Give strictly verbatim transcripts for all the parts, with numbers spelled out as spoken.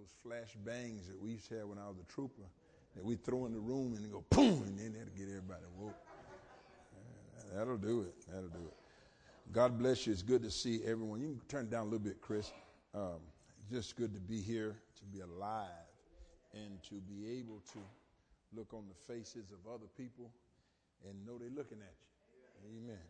those flash bangs that we used to have when I was a trooper that we throw in the room and go boom, and then that'll get everybody woke. Uh, that'll do it. That'll do it. God bless you. It's good to see everyone. You can turn it down a little bit, Chris. Um, it's just good to be here, to be alive, and to be able to look on the faces of other people and know they're looking at you. Amen.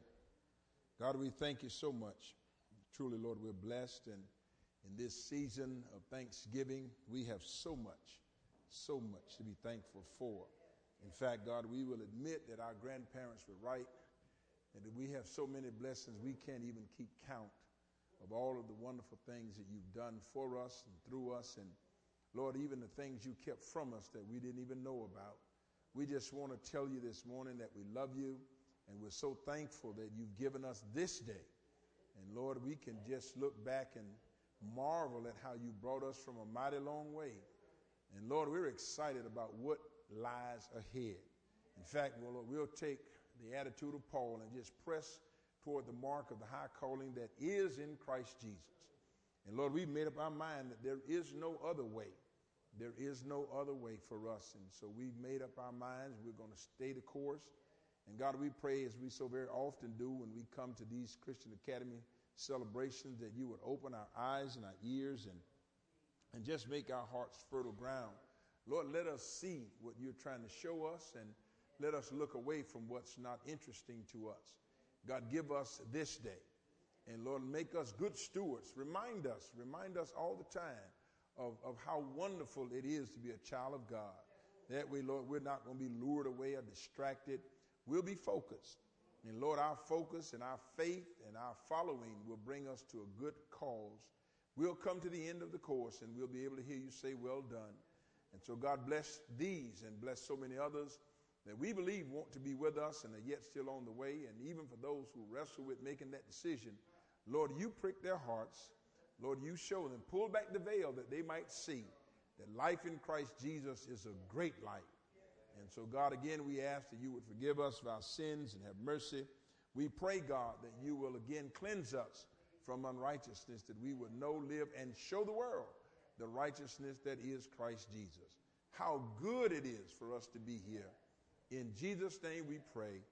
God, we thank you so much. Truly, Lord, we're blessed. And in this season of Thanksgiving, we have so much, so much to be thankful for. In fact, God, we will admit that our grandparents were right, and that we have so many blessings we can't even keep count of all of the wonderful things that you've done for us and through us. And Lord, even the things you kept from us that we didn't even know about. We just want to tell you this morning that we love you, and we're so thankful that you've given us this day. And Lord, we can just look back and marvel at how you brought us from a mighty long way. And Lord, we're excited about what lies ahead. In fact, well, Lord, we'll take the attitude of Paul and just press toward the mark of the high calling that is in Christ Jesus. And Lord, we've made up our mind that there is no other way. There is no other way for us. And so we've made up our minds. We're going to stay the course. And God, we pray, as we so very often do when we come to these Christian Academy celebrations, that you would open our eyes and our ears and, and just make our hearts fertile ground. Lord, let us see what you're trying to show us, and let us look away from what's not interesting to us. God, give us this day. And Lord, make us good stewards. Remind us, remind us all the time of, of how wonderful it is to be a child of God. That way, Lord, we're not going to be lured away or distracted. We'll be focused. And Lord, our focus and our faith and our following will bring us to a good cause. We'll come to the end of the course and we'll be able to hear you say, well done. And so God bless these and bless so many others that we believe want to be with us and are yet still on the way. And even for those who wrestle with making that decision, Lord, you prick their hearts. Lord, you show them, pull back the veil that they might see that life in Christ Jesus is a great life. And so, God, again, we ask that you would forgive us of our sins and have mercy. We pray, God, that you will again cleanse us from unrighteousness, that we would know, live, and show the world the righteousness that is Christ Jesus. How good it is for us to be here. In Jesus' name we pray,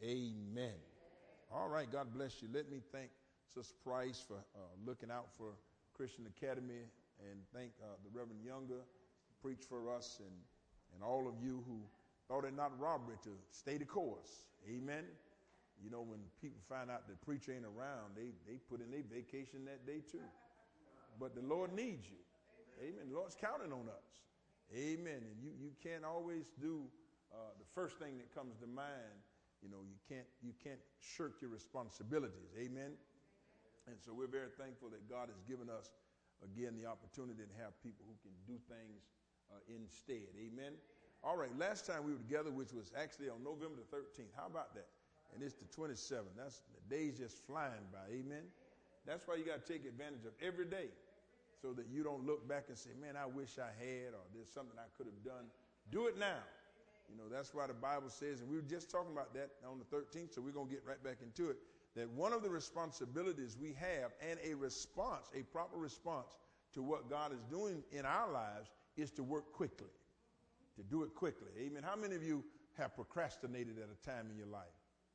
amen. All right, God bless you. Let me thank Sister Price for uh, looking out for Christian Academy, and thank uh, the Reverend Younger, preach for us, and, and all of you who thought it not robbery to stay the course. Amen. You know, when people find out the preacher ain't around, they, they put in their vacation that day too. But the Lord needs you. Amen. The Lord's counting on us. Amen. And you, you can't always do uh, the first thing that comes to mind. You know, you can't you can't shirk your responsibilities. Amen. And so we're very thankful that God has given us, again, the opportunity to have people who can do things uh, instead. Amen. All right. Last time we were together, which was actually on November the thirteenth. How about that? And it's the twenty-seventh. That's the day's just flying by. Amen. That's why you got to take advantage of every day, so that you don't look back and say, man, I wish I had, or there's something I could have done. Do it now. You know, that's why the Bible says, and we were just talking about that on the thirteenth, so we're going to get right back into it, that one of the responsibilities we have, and a response, a proper response to what God is doing in our lives, is to work quickly, to do it quickly. Amen. How many of you have procrastinated at a time in your life?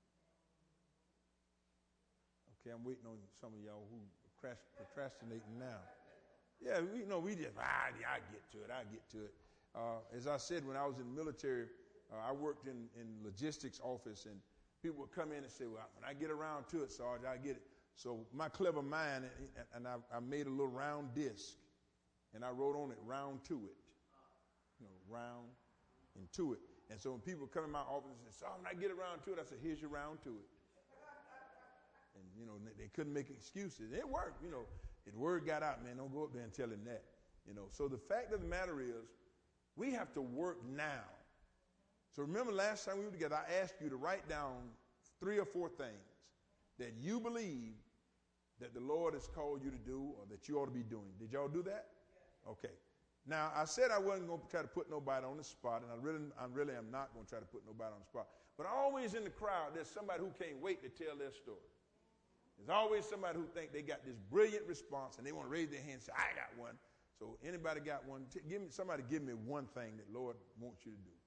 Okay, I'm waiting on some of y'all who are procrastinating now. Yeah, we you know we just ah, yeah, I get to it. I get to it. Uh, as I said, when I was in the military, uh, I worked in in logistics office, and people would come in and say, "Well, when I get around to it, Sarge, I get it." So my clever mind, and I, I made a little round disc, and I wrote on it "round to it," you know, round and to it. And so when people come in my office and say, "Sarge, when I get around to it," I said, "Here's your round to it." And, you know, they couldn't make excuses. It worked, you know. The word got out, man, don't go up there and tell him that. You know, so the fact of the matter is, we have to work now. So remember last time we were together, I asked you to write down three or four things that you believe that the Lord has called you to do, or that you ought to be doing. Did y'all do that? Okay. Now, I said I wasn't going to try to put nobody on the spot, and I really, I really am not going to try to put nobody on the spot. But always in the crowd, there's somebody who can't wait to tell their story. There's always somebody who think they got this brilliant response and they want to raise their hand and say, I got one. So anybody got one? T- give me somebody. Give me one thing that Lord wants you to do.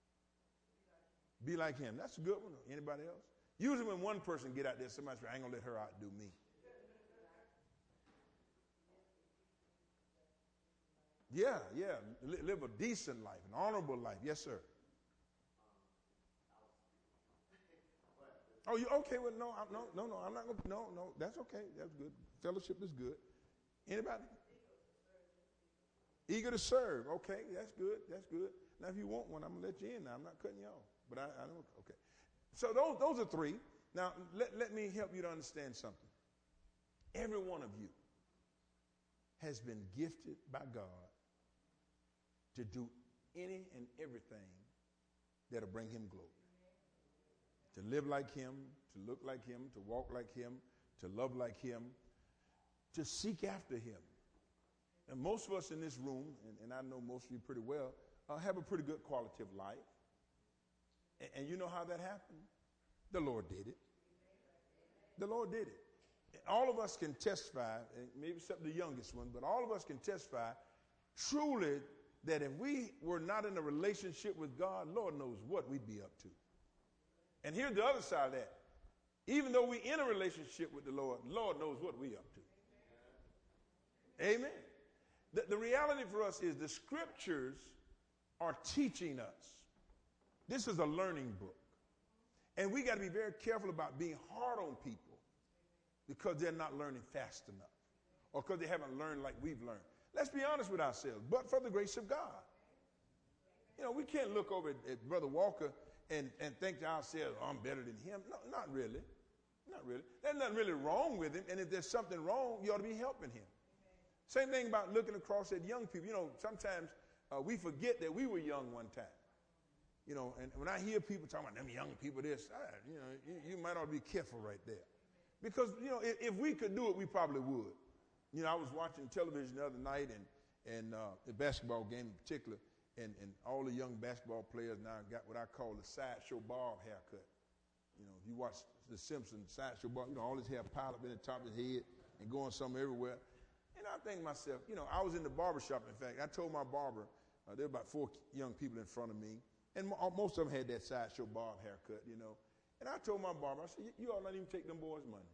Be like him. That's a good one. Anybody else? Usually when one person get out there, somebody say, I ain't going to let her outdo me. Yeah, yeah. Live a decent life, an honorable life. Yes, sir. Oh, you okay? Well, no, I'm, no, no, no. I'm not going to. No, no. That's okay. That's good. Fellowship is good. Anybody? Eager to serve. Okay, that's good. That's good. Now, if you want one, I'm going to let you in now. I'm not cutting you off. But I, I don't. Okay. So those, those are three. Now, let, let me help you to understand something. Every one of you has been gifted by God to do any and everything that'll bring him glory. To live like him, to look like him, to walk like him, to love like him, to seek after him. And most of us in this room, and, and I know most of you pretty well, uh, have a pretty good quality of life. And, and you know how that happened? The Lord did it. The Lord did it. And all of us can testify, and maybe except the youngest one, but all of us can testify truly that if we were not in a relationship with God, Lord knows what we'd be up to. And here's the other side of that. Even though we're in a relationship with the Lord, Lord knows what we're up to. Amen. The, the reality for us is the scriptures are teaching us. This is a learning book. And we got to be very careful about being hard on people because they're not learning fast enough or because they haven't learned like we've learned. Let's be honest with ourselves, but for the grace of God. You know, we can't look over at, at Brother Walker and, and think to ourselves, oh, I'm better than him. No, not really. Not really. There's nothing really wrong with him, and if there's something wrong, you ought to be helping him. Same thing about looking across at young people. You know, sometimes uh, we forget that we were young one time. You know, and when I hear people talking about them young people, this, I, you know, you, you might ought to be careful right there. Because, you know, if, if we could do it, we probably would. You know, I was watching television the other night, and and uh, the basketball game in particular, and, and all the young basketball players now got what I call the sideshow Bob haircut. You know, if you watch The Simpsons, sideshow Bob, you know, all his hair piled up in the top of his head and going somewhere everywhere. And I think to myself, you know, I was in the barber shop, in fact. I told my barber, uh, there were about four young people in front of me, and most of them had that sideshow Bob haircut, you know. And I told my barber, I said, you, you ought not even take them boys' money.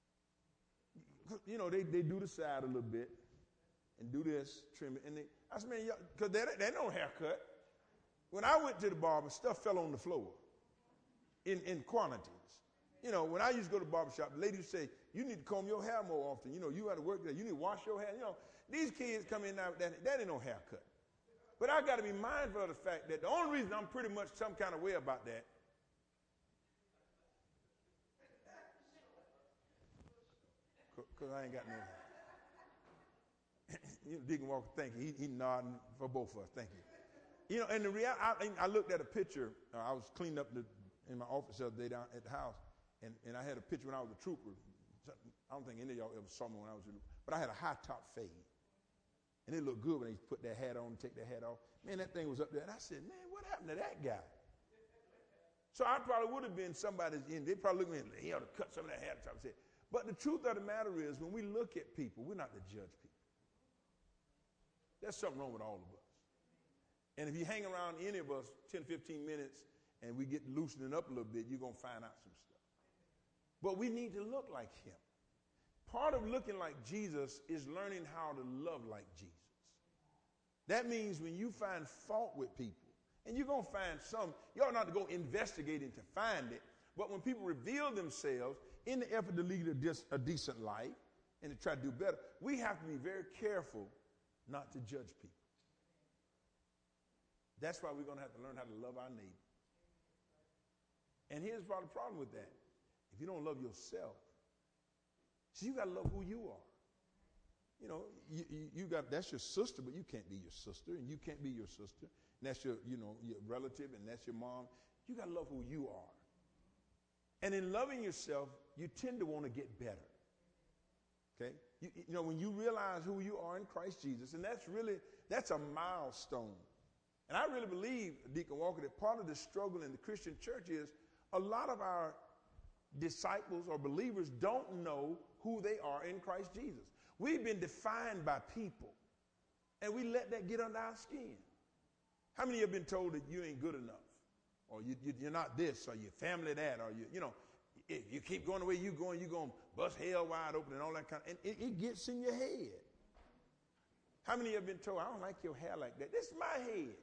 You know, they, they do the side a little bit and do this, trim it. And they, I said, man, because they, they don't haircut. When I went to the barber, stuff fell on the floor in, in quantities. You know, when I used to go to the barber shop, the lady would say, you need to comb your hair more often. You know, you got to work there. You need to wash your hair. You know, these kids come in now, that, that ain't no haircut. But I got to be mindful of the fact that the only reason I'm pretty much some kind of way about that because I ain't got no hair. You know, Deacon Walker, thank you. He, he nodding for both of us. Thank you. You know, and the reality, I, I looked at a picture. Uh, I was cleaning up the, in my office the other day down at the house, and, and I had a picture when I was a trooper. I don't think any of y'all ever saw me when I was a trooper, but I had a high top fade. And it looked good when they put that hat on and take that hat off. Man, that thing was up there. And I said, man, what happened to that guy? So I probably would have been somebody's in. They probably looked at me, he ought to cut some of that hat off. But the truth of the matter is, when we look at people, we're not to judge people. There's something wrong with all of us. And if you hang around any of us ten, fifteen minutes and we get loosening up a little bit, you're going to find out some stuff. But we need to look like him. Part of looking like Jesus is learning how to love like Jesus. That means when you find fault with people, and you're going to find some, you ought not to go investigating to find it, but when people reveal themselves in the effort to lead a, dis, a decent life and to try to do better, we have to be very careful not to judge people. That's why we're going to have to learn how to love our neighbor. And here's part of the problem with that. If you don't love yourself, see, you got to love who you are. You know, you, you, you got, that's your sister, but you can't be your sister, and you can't be your sister. And that's your, you know, your relative, and that's your mom. You got to love who you are. And in loving yourself, you tend to want to get better. Okay? You, you know, when you realize who you are in Christ Jesus, and that's really, that's a milestone. And I really believe, Deacon Walker, that part of the struggle in the Christian church is a lot of our disciples or believers don't know who they are in Christ Jesus. We've been defined by people. And we let that get under our skin. How many of you have been told that you ain't good enough? Or you, you, you're not this, or your family that, or you, you know, if you keep going the way you're going, you're going to bust hell wide open and all that kind of, and it, it gets in your head. How many of you have been told, I don't like your hair like that? This is my head.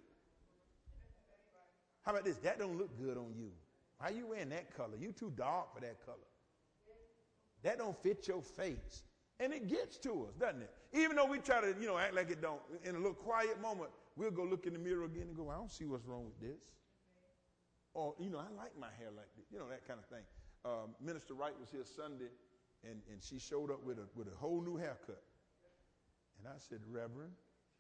How about this? That don't look good on you. Why are you wearing that color? You too dark for that color. That don't fit your face. And it gets to us, doesn't it? Even though we try to, you know, act like it don't. In a little quiet moment, we'll go look in the mirror again and go, I don't see what's wrong with this. Or, you know, I like my hair like this. You know, that kind of thing. Um, Minister Wright was here Sunday, and, and she showed up with a, with a whole new haircut. And I said, Reverend,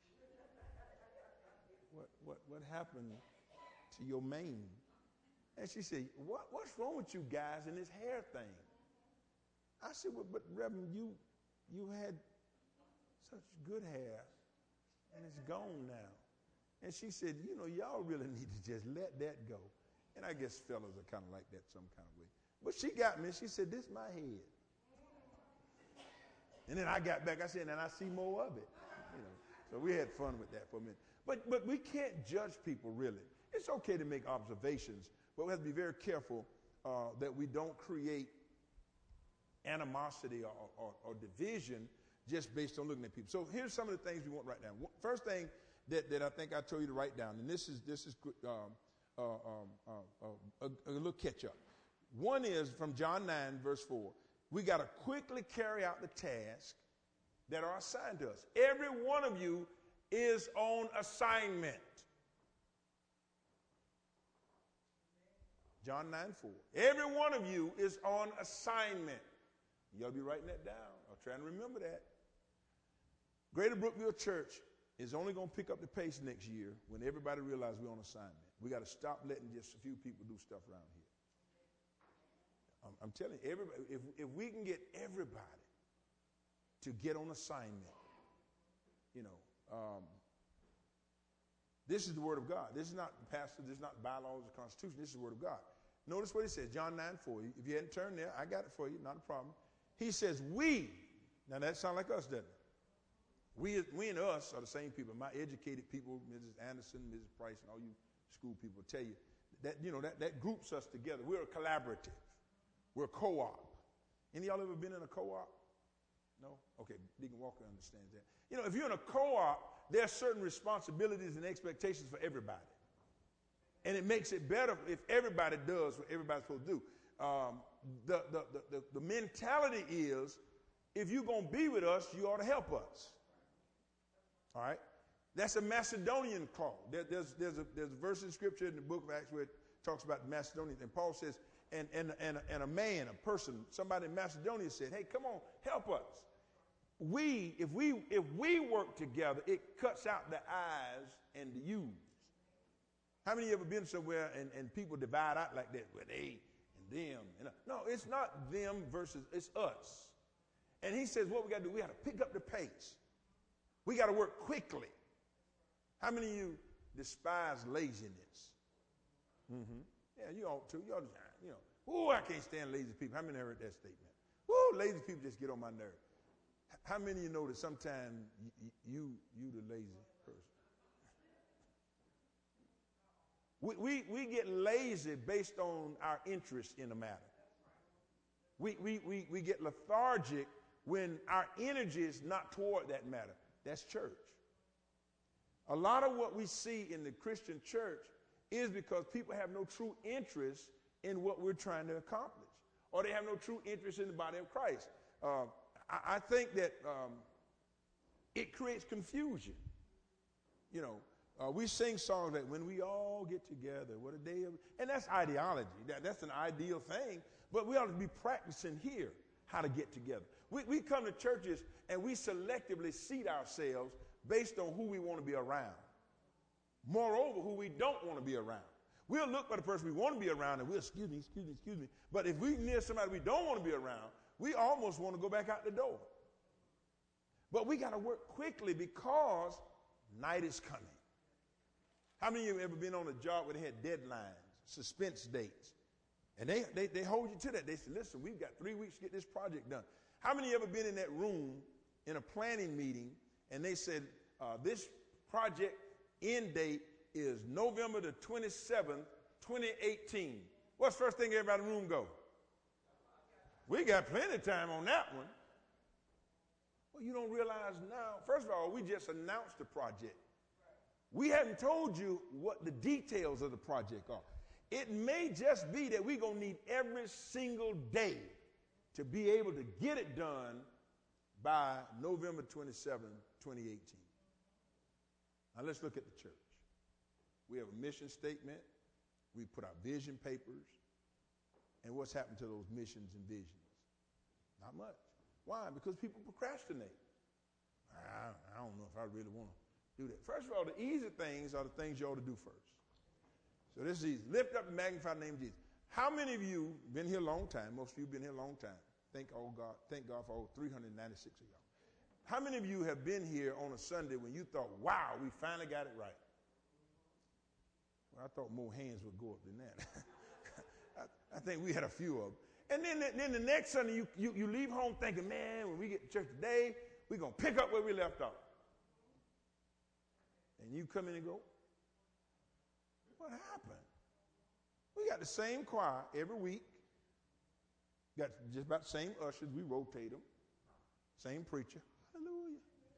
what, what, what happened to your mane? And she said, what, what's wrong with you guys in this hair thing? I said, well, but Reverend, you, you had such good hair, and it's gone now. And she said, you know, y'all really need to just let that go. And I guess fellas are kind of like that some kind of way. But she got me. She said, this is my head. And then I got back. I said, and I see more of it. You know, so we had fun with that for a minute. But, but we can't judge people, really. It's okay to make observations, but we have to be very careful uh, that we don't create animosity or, or, or division just based on looking at people. So here's some of the things we want right now. First thing that, that I think I told you to write down, and this is this is um, uh, um, uh, uh, a, a little catch up. One is from John nine, verse four. We got to quickly carry out the task that are assigned to us. Every one of you is on assignment. John nine four. Every one of you is on assignment. You ought to be writing that down or trying to remember that. Greater Brookville Church is only going to pick up the pace next year when everybody realizes we're on assignment. We got to stop letting just a few people do stuff around here. I'm, I'm telling you, everybody, if, if we can get everybody to get on assignment, you know, um, this is the Word of God. This is not pastor, this is not bylaws or Constitution. This is the Word of God. Notice what it says, John nine four. If you hadn't turned there, I got it for you, not a problem. He says, we, now that sounds like us, doesn't it? We, we and us are the same people. My educated people, Missus Anderson, Missus Price, and all you school people tell you that, you know, that, that groups us together. We're a collaborative. We're a co-op. Any of y'all ever been in a co-op? No? Okay, Deacon Walker understands that. You know, if you're in a co-op, there are certain responsibilities and expectations for everybody. And it makes it better if everybody does what everybody's supposed to do. Um, the, the, the, the, the mentality is, if you're going to be with us, you ought to help us. All right? That's a Macedonian clause. There, there's, there's, a, there's a verse in Scripture in the book of Acts where it talks about the Macedonians. And Paul says, and, and, and, and a man, a person, somebody in Macedonia said, hey, come on, help us. We, if we, if we work together, it cuts out the I's and the U's. How many of you ever been somewhere and, and people divide out like that? Well, they and them. And, no, it's not them versus, it's us. And he says, what we got to do, we got to pick up the pace. We got to work quickly. How many of you despise laziness? Mm-hmm. Yeah, you ought to. You ought to, you know, oh, I can't stand lazy people. How many heard that statement? Woo, lazy people just get on my nerve. How many of you know that sometimes you, you, you the lazy person? We, we, we get lazy based on our interest in the matter. We, we, we, we get lethargic when our energy is not toward that matter. That's church. A lot of what we see in the Christian church is because people have no true interest in what we're trying to accomplish, or they have no true interest in the body of Christ. Uh, I, I think that um, it creates confusion. You know, uh, we sing songs like, when we all get together, what a day of, and that's ideology. That, that's an ideal thing, but we ought to be practicing here how to get together. We, we come to churches and we selectively seat ourselves based on who we want to be around. Moreover, who we don't want to be around. We'll look for the person we want to be around and we'll, excuse me, excuse me, excuse me. But if we're near somebody we don't want to be around, we almost want to go back out the door. But we got to work quickly because night is coming. How many of you have ever been on a job where they had deadlines, suspense dates? And they, they, they hold you to that. They say, listen, we've got three weeks to get this project done. How many of you ever been in that room in a planning meeting and they said, Uh, this project end date is November the twenty-seventh, twenty eighteen. What's the first thing everybody in the room go? We got plenty of time on that one. Well, you don't realize now, first of all, we just announced the project. We haven't told you what the details of the project are. It may just be that we're going to need every single day to be able to get it done by November twenty-seventh, twenty eighteen. Now let's look at the church. We have a mission statement. We put our vision papers. And what's happened to those missions and visions? Not much. Why? Because people procrastinate. I, I don't know if I really want to do that. First of all, the easy things are the things you ought to do first. So this is easy. Lift up and magnify the name of Jesus. How many of you been here a long time? Most of you been here a long time. Thank oh God, thank God for all three hundred ninety-six of y'all. How many of you have been here on a Sunday when you thought, wow, we finally got it right? Well, I thought more hands would go up than that. I, I think we had a few of them. And then, then the next Sunday, you, you, you leave home thinking, man, when we get to church today, we're going to pick up where we left off. And you come in and go, what happened? We got the same choir every week. Got just about the same ushers. We rotate them. Same preacher. Hallelujah.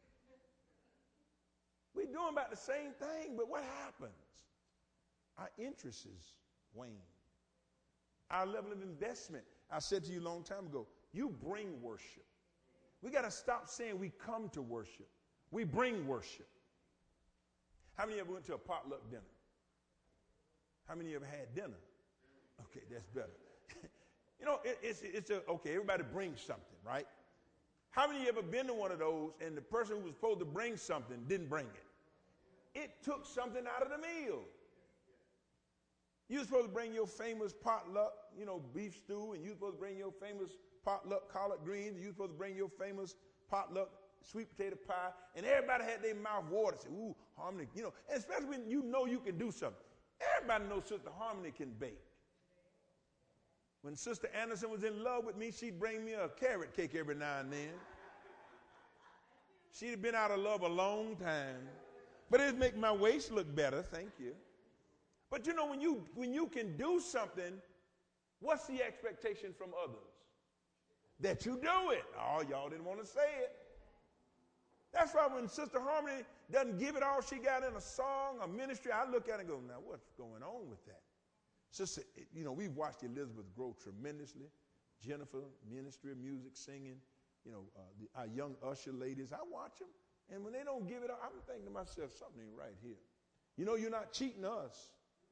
We're doing about the same thing, but what happens? Our interests wane. Our level of investment. I said to you a long time ago, you bring worship. We got to stop saying we come to worship. We bring worship. How many of you ever went to a potluck dinner? How many of you ever had dinner? Okay, that's better. You know, it, it's, it's a, okay, everybody brings something, right? How many of you ever been to one of those and the person who was supposed to bring something didn't bring it? It took something out of the meal. You were supposed to bring your famous potluck, you know, beef stew, and you were supposed to bring your famous potluck collard greens, and you were supposed to bring your famous potluck sweet potato pie, and everybody had their mouth watered. Say, ooh, Harmony, you know, and especially when you know you can do something. Everybody knows Sister Harmony can bake. When Sister Anderson was in love with me, she'd bring me a carrot cake every now and then. She'd have been out of love a long time. But it'd make my waist look better, thank you. But you know, when you when you can do something, what's the expectation from others? That you do it. Oh, y'all didn't want to say it. That's why when Sister Harmony doesn't give it all she got in a song, a ministry, I look at it and go, now what's going on with that? Sister, you know, we've watched Elizabeth grow tremendously. Jennifer, ministry, music, singing, you know, uh, the, our young usher ladies, I watch them. And when they don't give it up, I'm thinking to myself, something ain't right here. You know, you're not cheating us.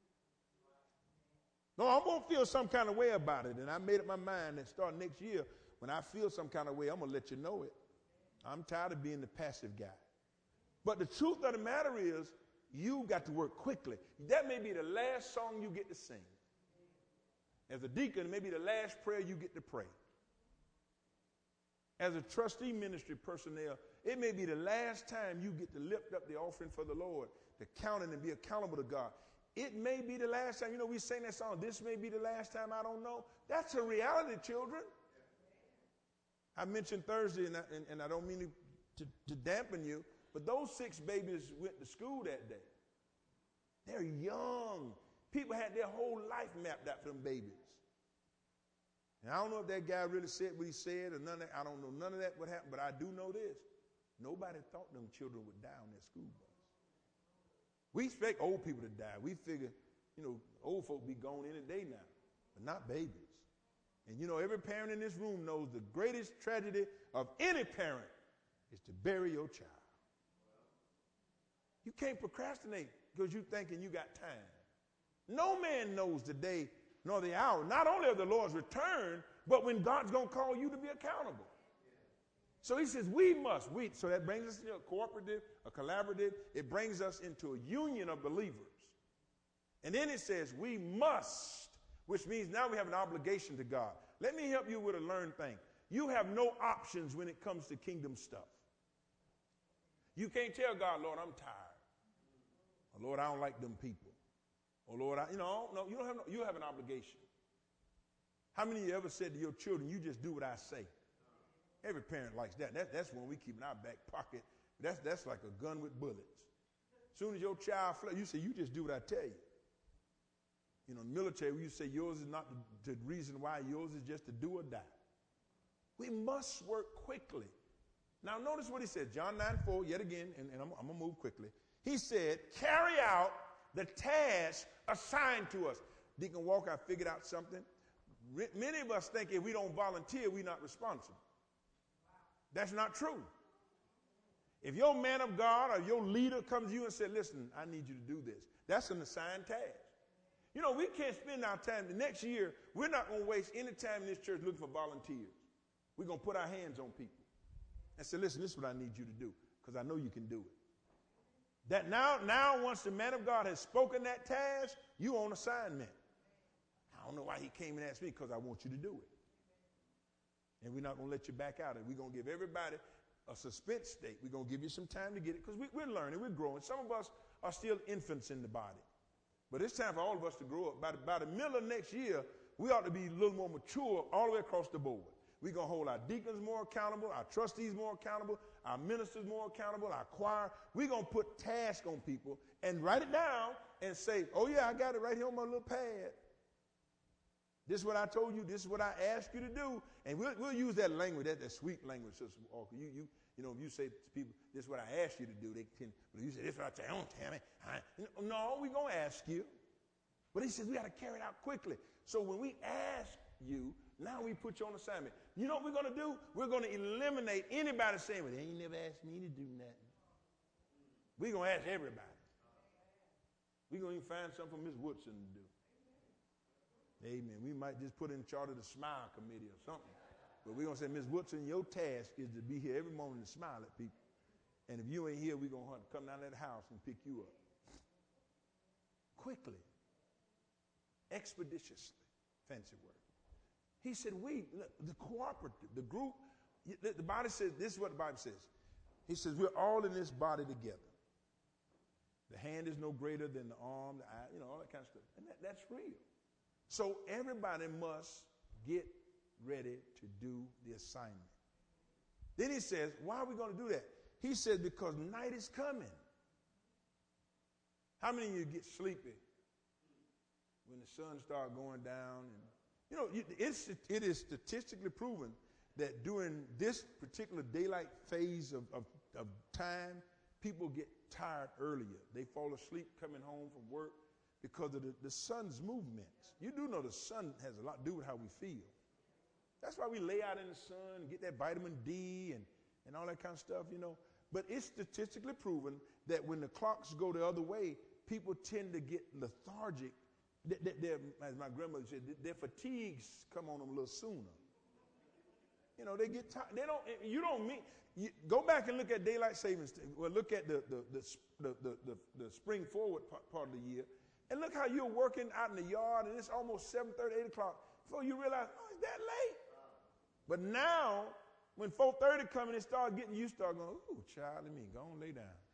No, I'm going to feel some kind of way about it. And I made up my mind that starting next year, when I feel some kind of way, I'm going to let you know it. I'm tired of being the passive guy. But the truth of the matter is, you got to work quickly. That may be the last song you get to sing. As a deacon, it may be the last prayer you get to pray. As a trustee ministry personnel, it may be the last time you get to lift up the offering for the Lord, to count it and be accountable to God. It may be the last time. You know, we sing that song, this may be the last time, I don't know. That's a reality, children. I mentioned Thursday, and I, and, and I don't mean to, to, to dampen you, but those six babies went to school that day. They're young. People had their whole life mapped out for them babies. And I don't know if that guy really said what he said or none of that. I don't know none of that would happen, but I do know this. Nobody thought them children would die on their school bus. We expect old people to die. We figure, you know, old folk be gone any day now, but not babies. And you know, every parent in this room knows the greatest tragedy of any parent is to bury your child. You can't procrastinate because you're thinking you got time. No man knows the day nor the hour, not only of the Lord's return, but when God's going to call you to be accountable. So he says we must. We, so that brings us to a cooperative, a collaborative. It brings us into a union of believers. And then it says we must, which means now we have an obligation to God. Let me help you with a learned thing. You have no options when it comes to kingdom stuff. You can't tell God, Lord, I'm tired. Or, Lord, I don't like them people. Or, Lord, I, you know, no, you don't have no, you have an obligation. How many of you ever said to your children, you just do what I say? Every parent likes that. that. That's when we keep in our back pocket. That's, that's like a gun with bullets. As soon as your child flies, you say, you just do what I tell you. You know, in the military, we used to say yours is not the, the reason why, yours is just to do or die. We must work quickly. Now, notice what he said, John nine four, yet again, and, and I'm, I'm going to move quickly. He said, carry out the task assigned to us. Deacon Walker, I figured out something. Re- many of us think if we don't volunteer, we're not responsible. That's not true. If your man of God or your leader comes to you and says, listen, I need you to do this, that's an assigned task. You know, we can't spend our time. The next year, we're not going to waste any time in this church looking for volunteers. We're going to put our hands on people and say, listen, this is what I need you to do, because I know you can do it. That now, now, once the man of God has spoken that task, you on assignment. I don't know why he came and asked me, because I want you to do it. And we're not going to let you back out. And we're going to give everybody a suspense state. We're going to give you some time to get it, because we, we're learning, we're growing. Some of us are still infants in the body. But it's time for all of us to grow up. By the, by the middle of next year, we ought to be a little more mature all the way across the board. We're going to hold our deacons more accountable, our trustees more accountable, our ministers more accountable, our choir. We're going to put tasks on people and write it down and say, oh, yeah, I got it right here on my little pad. This is what I told you. This is what I asked you to do. And we'll, we'll use that language, that, that sweet language, Sister Walker. You, you, you know, if you say to people, this is what I asked you to do, they can, but you say, this is what I tell you, don't tell me. I, no, we're going to ask you. But he says we got to carry it out quickly. So when we ask you, now we put you on assignment. You know what we're going to do? We're going to eliminate anybody saying, well, they ain't never asked me to do nothing. We're going to ask everybody. We're going to even find something for Miss Woodson to do. Amen. We might just put in charge of the smile committee or something. But we're going to say, Miss Woodson, your task is to be here every morning and smile at people. And if you ain't here, we're going to come down to that house and pick you up. Quickly. Expeditiously. Fancy word. He said, we, the cooperative, the group, the, the body says, this is what the Bible says. He says, we're all in this body together. The hand is no greater than the arm, the eye, you know, all that kind of stuff. And that, that's real. So everybody must get ready to do the assignment. Then he says, why are we going to do that? He says, because night is coming. How many of you get sleepy when the sun starts going down? And you know, it's, it is statistically proven that during this particular daylight phase of, of, of time, people get tired earlier. They fall asleep coming home from work because of the, the sun's movements. You do know the sun has a lot to do with how we feel. That's why we lay out in the sun and get that vitamin D and, and all that kind of stuff, you know. But it's statistically proven that when the clocks go the other way, people tend to get lethargic. They're, they're, as my grandmother said, their fatigues come on them a little sooner. You know, they get tired. They don't. You don't mean. You, go back and look at daylight savings. Well, look at the the the the, the, the, the spring forward part, part of the year, and look how you're working out in the yard, and it's almost seven thirty, eight o'clock before you realize, oh, it's that late. But now, when four thirty come and it starts getting, you start going, ooh, child, let me go and lay down.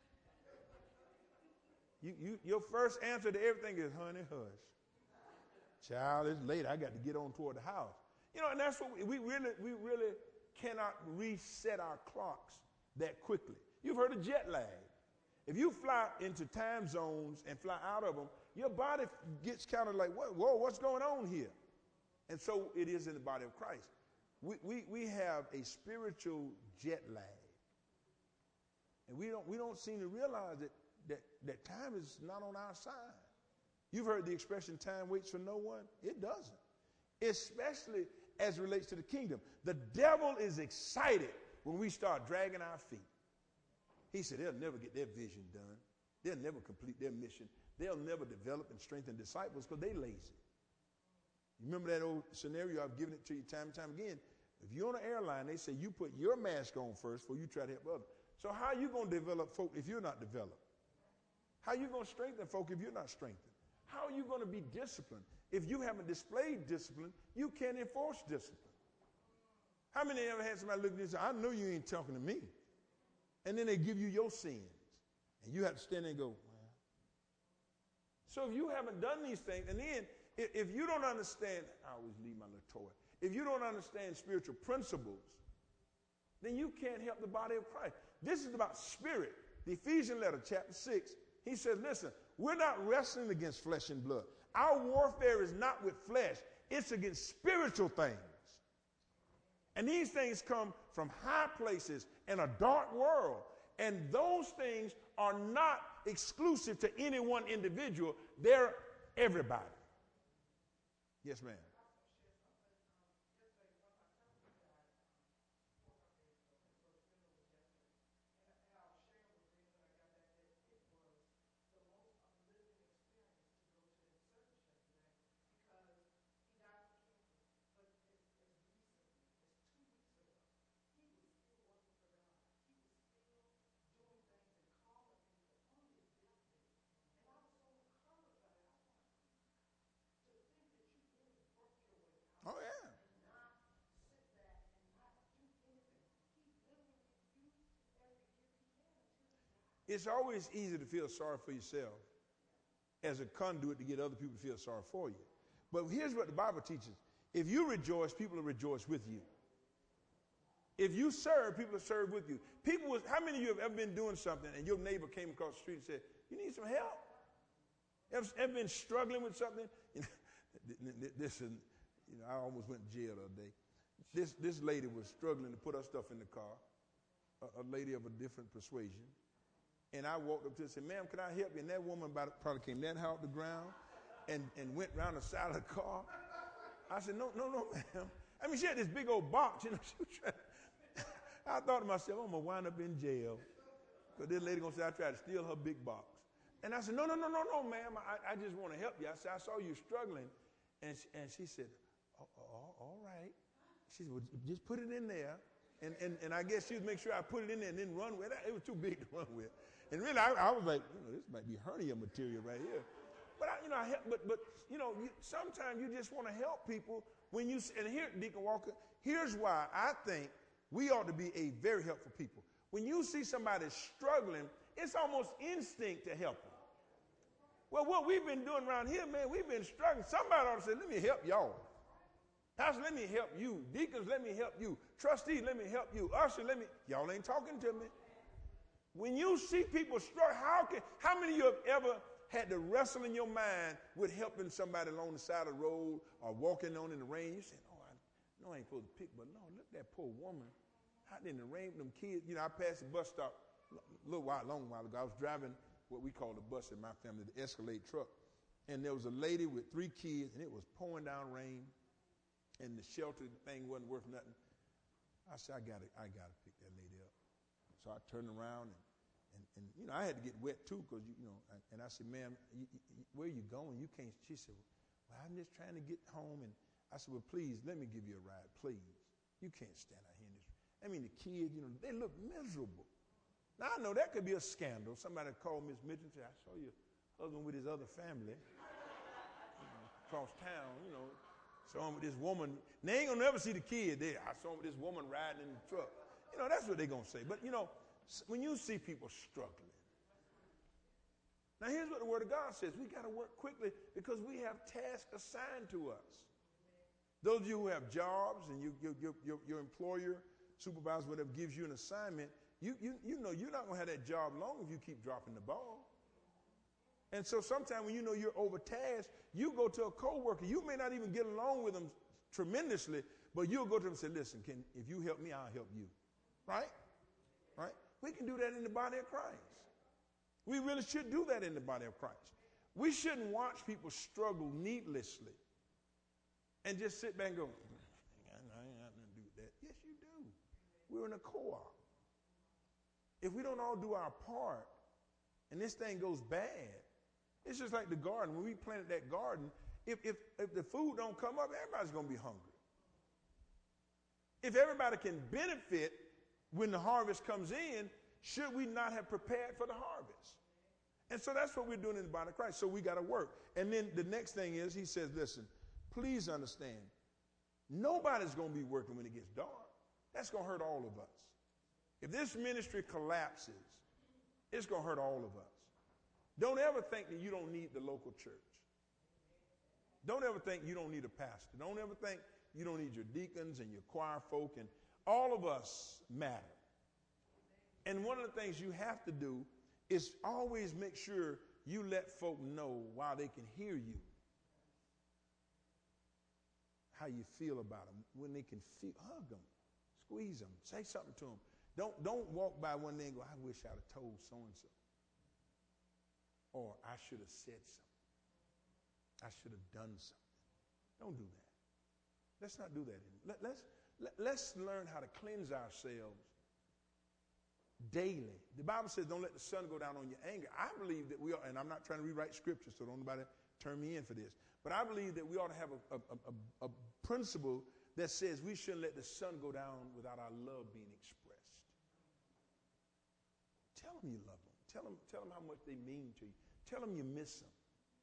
You you your first answer to everything is, honey, hush. Child, it's late. I got to get on toward the house. You know, and that's what we, we really, we really cannot reset our clocks that quickly. You've heard of jet lag. If you fly into time zones and fly out of them, your body gets kind of like, whoa, whoa, what's going on here? And so it is in the body of Christ. We, we, we have a spiritual jet lag. And we don't, we don't seem to realize that, that, that time is not on our side. You've heard the expression, time waits for no one. It doesn't. Especially as it relates to the kingdom. The devil is excited when we start dragging our feet. He said they'll never get their vision done. They'll never complete their mission. They'll never develop and strengthen disciples because they're lazy. You remember that old scenario? I've given it to you time and time again. If you're on an airline, they say you put your mask on first before you try to help others. So how are you going to develop folk if you're not developed? How are you going to strengthen folk if you're not strengthened? How are you going to be disciplined? If you haven't displayed discipline, you can't enforce discipline. How many ever had somebody look at you and say, I know you ain't talking to me? And then they give you your sins. And you have to stand there and go, well. So if you haven't done these things, and then if, if you don't understand, I always leave my little toy. If you don't understand spiritual principles, then you can't help the body of Christ. This is about spirit. The Ephesians letter, chapter six, he says, listen, we're not wrestling against flesh and blood. Our warfare is not with flesh. It's against spiritual things. And these things come from high places in a dark world. And those things are not exclusive to any one individual. They're everybody. Yes, ma'am. Oh, yeah. It's always easy to feel sorry for yourself as a conduit to get other people to feel sorry for you. But here's what the Bible teaches. If you rejoice, people will rejoice with you. If you serve, people will serve with you. People was, how many of you have ever been doing something and your neighbor came across the street and said, you need some help? Ever, ever been struggling with something? You know, this is, you know, I almost went to jail the other day. This, this lady was struggling to put her stuff in the car, a, a lady of a different persuasion. And I walked up to her and said, ma'am, can I help you? And that woman about, probably came that high off the ground and, and went around the side of the car. I said, no, no, no, ma'am. I mean, she had this big old box. You know, she was trying. I thought to myself, I'm going to wind up in jail. Because this lady going to say I tried to steal her big box. And I said, no, no, no, no, no, ma'am. I, I just want to help you. I said, I saw you struggling. And she, and she said, oh, oh, all right. She said, well, just put it in there. And, and, and I guess she would make sure I put it in there and then run with it. It was too big to run with. And really, I, I was like, you know, this might be hernia material right here. But, I, you know, I help, but, but you know, you, sometimes you just want to help people when you, and here, Deacon Walker, here's why I think we ought to be a very helpful people. When you see somebody struggling, it's almost instinct to help them. Well, what we've been doing around here, man, we've been struggling. Somebody ought to say, let me help y'all. Pastor, let me help you. Deacons, let me help you. Trustees, let me help you. Usher, let me. Y'all ain't talking to me. When you see people struggle, how can, how many of you have ever had to wrestle in your mind with helping somebody along the side of the road or walking on in the rain? You say, oh, I know I ain't supposed to pick, but no, look at that poor woman out in the rain with them kids. You know, I passed the bus stop a little while, long while ago. I was driving what we call the bus in my family, the Escalade truck. And there was a lady with three kids, and it was pouring down rain, and the shelter thing wasn't worth nothing. I said, I got to I gotta pick that lady up. So I turned around, and, and, and you know, I had to get wet, too, because, you, you know, I, and I said, ma'am, you, you, where are you going? You can't. She said, well, I'm just trying to get home. And I said, well, please, let me give you a ride, please. You can't stand out here in this. I mean, the kids, you know, they look miserable. Now, I know that could be a scandal. Somebody called Miss Mitchell and said, I saw your husband with his other family you know, across town, you know. Saw him with this woman. They ain't going to never see the kid there. I saw him with this woman riding in the truck. You know, that's what they're going to say. But, you know, when you see people struggling. Now, here's what the Word of God says. We got to work quickly because we have tasks assigned to us. Those of you who have jobs and you, you, you, your, your employer, supervisor, whatever, gives you an assignment, you, you, you know you're not going to have that job long if you keep dropping the ball. And so sometimes when you know you're overtasked, you go to a coworker. You may not even get along with them tremendously, but you'll go to them and say, listen, can, if you help me, I'll help you. Right? Right? We can do that in the body of Christ. We really should do that in the body of Christ. We shouldn't watch people struggle needlessly and just sit back and go, I ain't got nothing to do with that. Yes, you do. We're in a co-op. If we don't all do our part and this thing goes bad, it's just like the garden. When we planted that garden, if, if, if the food don't come up, everybody's going to be hungry. If everybody can benefit when the harvest comes in, should we not have prepared for the harvest? And so that's what we're doing in the body of Christ. So we got to work. And then the next thing is he says, listen, please understand, nobody's going to be working when it gets dark. That's going to hurt all of us. If this ministry collapses, it's going to hurt all of us. Don't ever think that you don't need the local church. Don't ever think you don't need a pastor. Don't ever think you don't need your deacons and your choir folk. And all of us matter. And one of the things you have to do is always make sure you let folk know while they can hear you how you feel about them. When they can feel, hug them, squeeze them, say something to them. Don't, don't walk by one day and go, I wish I'd have told so-and-so. Or I should have said something. I should have done something. Don't do that. Let's not do that. Let, let's, let, let's learn how to cleanse ourselves daily. The Bible says don't let the sun go down on your anger. I believe that we are, and I'm not trying to rewrite scripture, so don't nobody turn me in for this. But I believe that we ought to have a, a, a, a principle that says we shouldn't let the sun go down without our love being expressed. Tell them you love them. Tell them, tell them how much they mean to you. Tell them you miss them.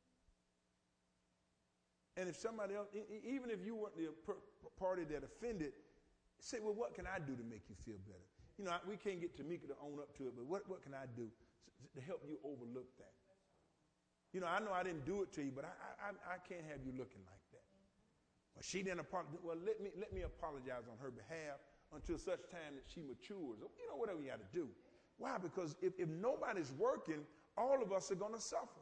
And if somebody else, even if you weren't the party that offended, say, well, what can I do to make you feel better? You know, we can't get Tamika to own up to it, but what, what can I do to help you overlook that? You know, I know I didn't do it to you, but I, I, I can't have you looking like that. Well, she didn't apologize. Well, let me, let me apologize on her behalf until such time that she matures. You know, whatever you got to do. Why? Because if, if nobody's working, all of us are going to suffer.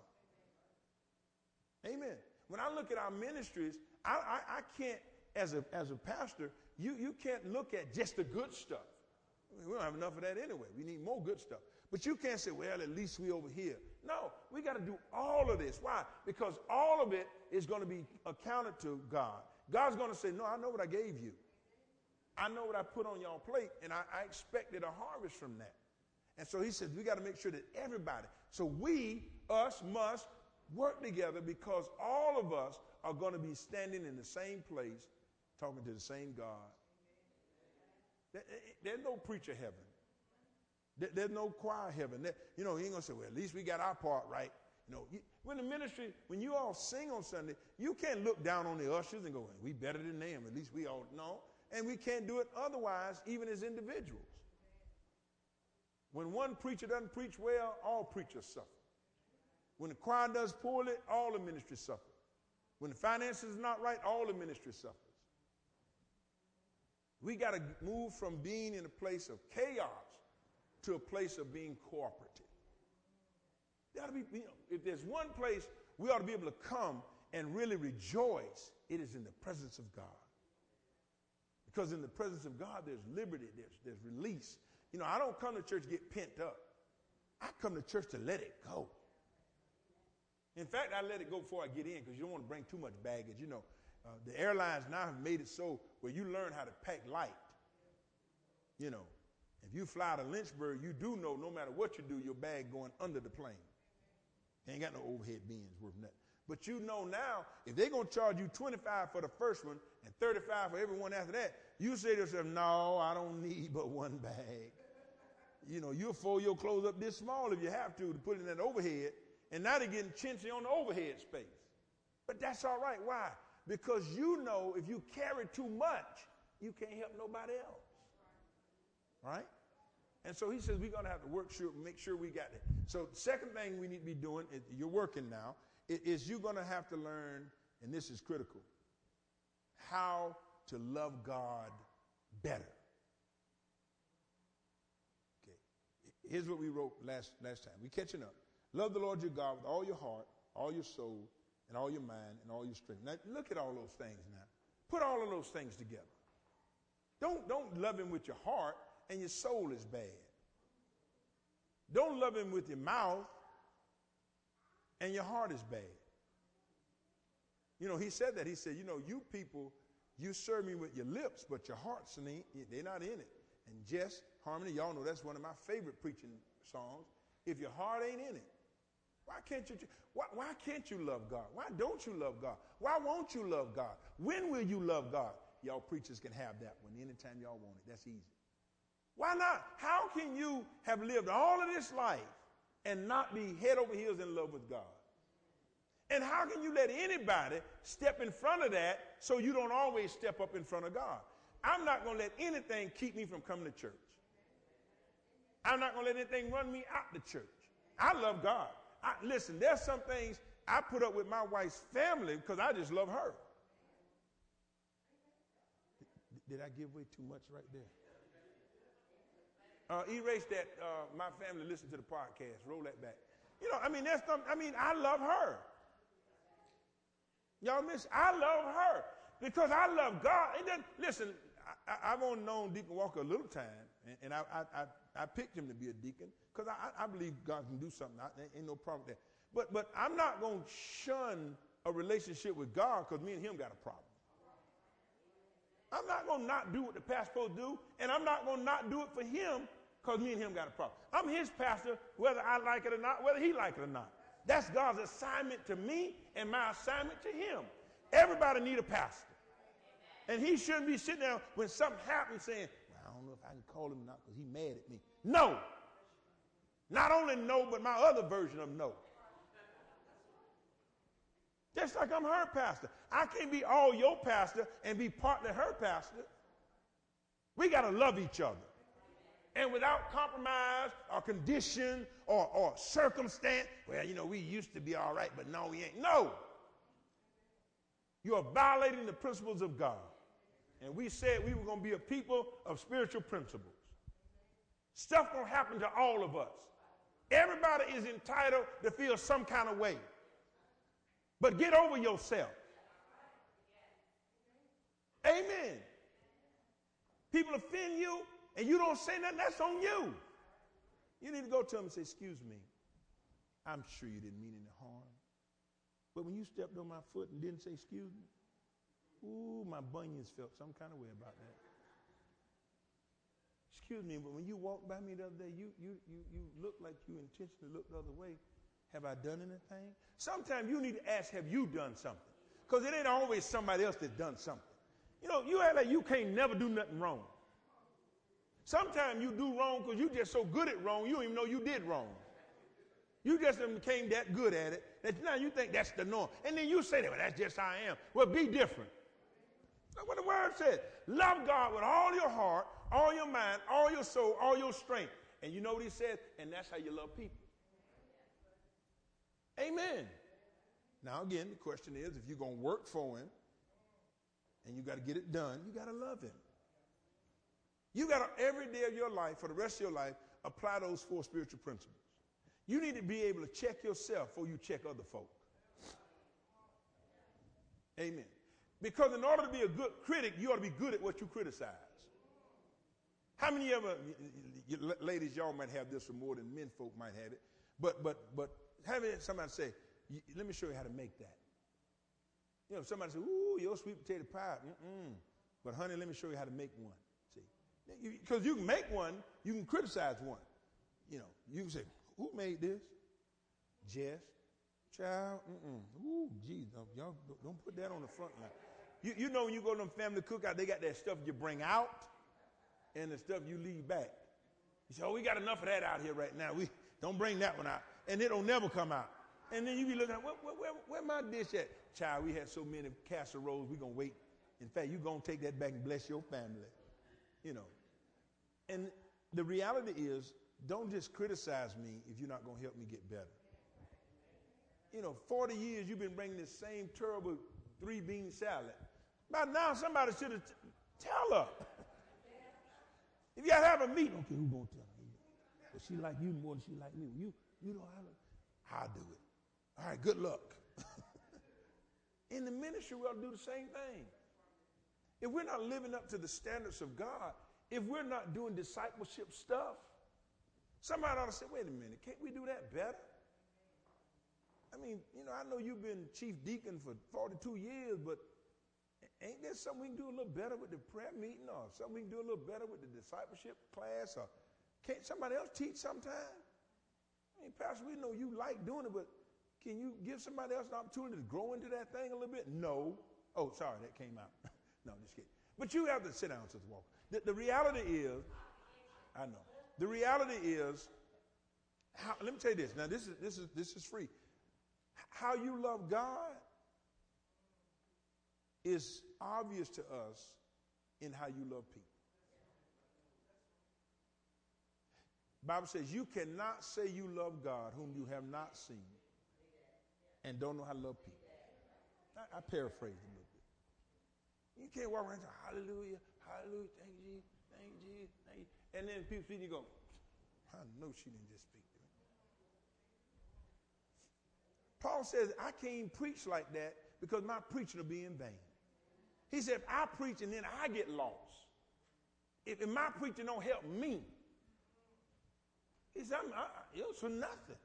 Amen. When I look at our ministries, I, I, I can't, as a, as a pastor, you, you can't look at just the good stuff. I mean, we don't have enough of that anyway. We need more good stuff. But you can't say, well, at least we over here. No, we got to do all of this. Why? Because all of it is going to be accounted to God. God's going to say, no, I know what I gave you. I know what I put on y'all plate, and I, I expected a harvest from that. And so he says, we got to make sure that everybody, so we, us, must work together because all of us are going to be standing in the same place, talking to the same God. There's no preacher heaven. There's no choir heaven. There, you know, he ain't going to say, well, at least we got our part right. You know, when the ministry, when you all sing on Sunday, you can't look down on the ushers and go, we better than them. At least we all know. And we can't do it otherwise, even as individuals. When one preacher doesn't preach well, all preachers suffer. When the choir does poorly, all the ministry suffers. When the finances are not right, all the ministry suffers. We got to move from being in a place of chaos to a place of being cooperative. There ought to be, you know, if there's one place we ought to be able to come and really rejoice, it is in the presence of God. Because in the presence of God, there's liberty, there's, there's release. You know, I don't come to church to get pent up. I come to church to let it go. In fact, I let it go before I get in because you don't want to bring too much baggage. You know, uh, the airlines now have made it so where you learn how to pack light. You know, if you fly to Lynchburg, you do know no matter what you do, your bag going under the plane. You ain't got no overhead bins worth nothing. But you know now, if they're going to charge you twenty-five for the first one and thirty-five for everyone after that, you say to yourself, no, I don't need but one bag. You know, you'll fold your clothes up this small if you have to to put it in that overhead. And now they're getting chintzy on the overhead space. But that's all right. Why? Because you know if you carry too much, you can't help nobody else. Right? And so he says we're going to have to work sure, make sure we got it. So the second thing we need to be doing, is, you're working now, is you're going to have to learn, and this is critical, how to love God better. Okay. Here's what we wrote last, last time. We're catching up. Love the Lord your God with all your heart, all your soul, and all your mind, and all your strength. Now, look at all those things now. Put all of those things together. Don't, don't love him with your heart, and your soul is bad. Don't love him with your mouth, and your heart is bad. You know, he said that. He said, you know, you people, you serve me with your lips, but your hearts, they're not in it. And Jess Harmony, y'all know that's one of my favorite preaching songs. If your heart ain't in it, why can't you, why, why can't you love God? Why don't you love God? Why won't you love God? When will you love God? Y'all preachers can have that one anytime y'all want it. That's easy. Why not? How can you have lived all of this life and not be head over heels in love with God? And how can you let anybody step in front of that so you don't always step up in front of God? I'm not going to let anything keep me from coming to church. I'm not going to let anything run me out the church. I love God. I, listen, there's some things I put up with my wife's family because I just love her. Did I give away too much right there? Uh, erase that. Uh, my family listen to the podcast. Roll that back. You know, I mean, that's something. I mean, I love her. Y'all miss? I love her because I love God. It doesn't, listen, I, I, I've only known Deacon Walker a little time, and, and I, I, I, I picked him to be a deacon because I, I believe God can do something. I, there ain't no problem there. But, but I'm not going to shun a relationship with God because me and him got a problem. I'm not going to not do what the pastor do, and I'm not going to not do it for him because me and him got a problem. I'm his pastor whether I like it or not, whether he like it or not. That's God's assignment to me and my assignment to him. Everybody need a pastor. And he shouldn't be sitting there when something happens saying, well, I don't know if I can call him or not because he's mad at me. No. Not only no, but my other version of no. Just like I'm her pastor. I can't be all your pastor and be partly her pastor. We got to love each other. And without compromise or condition or, or circumstance, well, you know, we used to be all right, but no, we ain't. No. You are violating the principles of God. And we said we were going to be a people of spiritual principles. Stuff going to happen to all of us. Everybody is entitled to feel some kind of way. But get over yourself. Amen. People offend you and you don't say nothing, that's on you. You need to go to them and say, excuse me, I'm sure you didn't mean any harm. But when you stepped on my foot and didn't say excuse me, ooh, my bunions felt some kind of way about that. Excuse me, but when you walked by me the other day, you, you, you, you looked like you intentionally looked the other way. Have I done anything? Sometimes you need to ask, have you done something? Because it ain't always somebody else that's done something. You know, you act like you can't never do nothing wrong. Sometimes you do wrong because you just so good at wrong, you don't even know you did wrong. You just became that good at it that now you think that's the norm. And then you say that, well, that's just how I am. Well, be different. That's what the word says. Love God with all your heart, all your mind, all your soul, all your strength. And you know what he says? And that's how you love people. Amen. Now, again, the question is, if you're going to work for him and you got to get it done, you got to love him. You got to, every day of your life, for the rest of your life, apply those four spiritual principles. You need to be able to check yourself before you check other folk. Amen. Because in order to be a good critic, you ought to be good at what you criticize. How many of you, ladies, y'all might have this or more than men folk might have it, but but but having somebody say, let me show you how to make that. You know, if somebody says, ooh, your sweet potato pie, mm-mm. But honey, let me show you how to make one. See, because you can make one, you can criticize one. You know, you can say, who made this? Jess. Child, mm-mm. Ooh, geez, y'all don't put that on the front line. You, you know when you go to them family cookout, they got that stuff you bring out and the stuff you leave back. You say, oh, we got enough of that out here right now. We don't bring that one out. And it'll never come out. And then you be looking at, where, where, where, where my dish at? Child, we had so many casseroles, we're going to wait. In fact, you're going to take that back and bless your family. You know. And the reality is, don't just criticize me if you're not going to help me get better. You know, forty years you've been bringing this same terrible three-bean salad. By now, somebody should have t- tell her. If y'all have a meeting, okay, who's going to tell her? But she like you more than she like me. You, you know how I'll do it. All right, good luck. In the ministry, we ought to do the same thing. If we're not living up to the standards of God, if we're not doing discipleship stuff, somebody ought to say, wait a minute, can't we do that better? I mean, you know, I know you've been chief deacon for forty-two years, but ain't there something we can do a little better with the prayer meeting or something we can do a little better with the discipleship class? Or can't somebody else teach sometime? I mean, Pastor, we know you like doing it, but can you give somebody else an opportunity to grow into that thing a little bit? No. Oh, sorry, that came out. No, just kidding. But you have to sit down, Sister Walker. The, the reality is, I know, the reality is, how, let me tell you this. Now, this is this is this is free. How you love God is obvious to us in how you love people. The Bible says you cannot say you love God whom you have not seen and don't know how to love people. I, I paraphrase a little bit. You can't walk around and say, hallelujah, hallelujah, thank you, thank thank you, Jesus, thank you. And then people see you go, I know she didn't just speak to me. Paul says, I can't preach like that because my preaching will be in vain. He said, if I preach and then I get lost, if, if my preaching don't help me, he said, I'm, I, it was for nothing.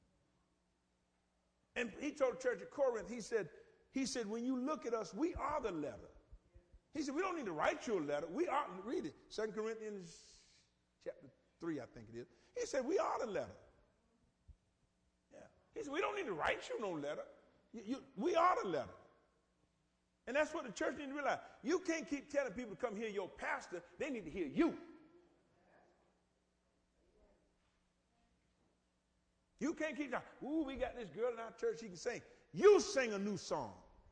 And he told the church at Corinth, he said, he said, when you look at us, we are the letter. He said, we don't need to write you a letter. We are, read it, Second Corinthians chapter three, I think it is. He said, we are the letter. Yeah. He said, we don't need to write you no letter. You, you, we are the letter. And that's what the church needs to realize. You can't keep telling people to come hear your pastor. They need to hear you. You can't keep talking, ooh, we got this girl in our church, she can sing. You sing a new song.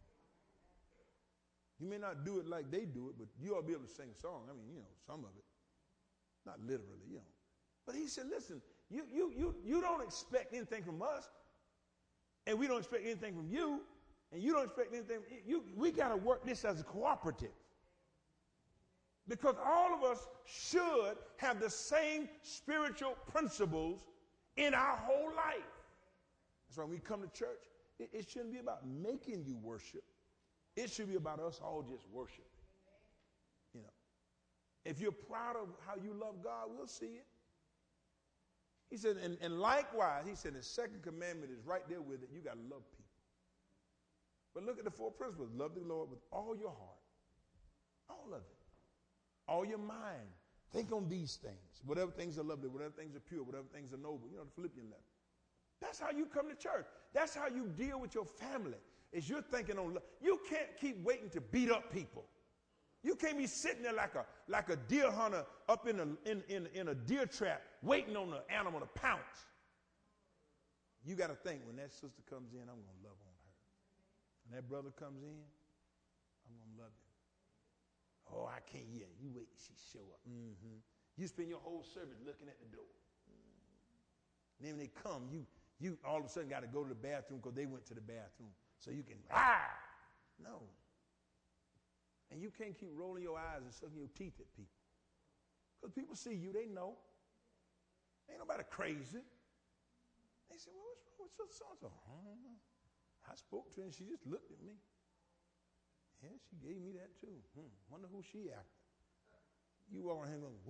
You may not do it like they do it, but you ought to be able to sing a song. I mean, you know, some of it. Not literally, you know. But he said, listen, you, you, you, you don't expect anything from us, and we don't expect anything from you, and you don't expect anything. You, we got to work this as a cooperative. Because all of us should have the same spiritual principles in our whole life. That's why when we come to church, it, it shouldn't be about making you worship. It should be about us all just worshiping. You know, if you're proud of how you love God, we'll see it. He said, and, and likewise, he said, the second commandment is right there with it. You got to love people. But look at the four principles. Love the Lord with all your heart. All of it. All your mind. Think on these things. Whatever things are lovely, whatever things are pure, whatever things are noble. You know, the Philippian letter. That's how you come to church. That's how you deal with your family. Is you're thinking on love. You can't keep waiting to beat up people. You can't be sitting there like a like a deer hunter up in a in, in, in a deer trap waiting on the animal to pounce. You got to think, when that sister comes in, I'm going to love on her. When that brother comes in, I'm going to love him. Oh, I can't yet. You wait till she show up. Mm-hmm. You spend your whole service looking at the door. Mm-hmm. Then when they come, you you all of a sudden got to go to the bathroom because they went to the bathroom. So you can, ah! No. And you can't keep rolling your eyes and sucking your teeth at people. Because people see you, they know. Ain't nobody crazy. They say, well, what's wrong with so-and-so? Hmm. I spoke to her and she just looked at me. Yeah, she gave me that too. Hmm. Wonder who she after. You walk around here going,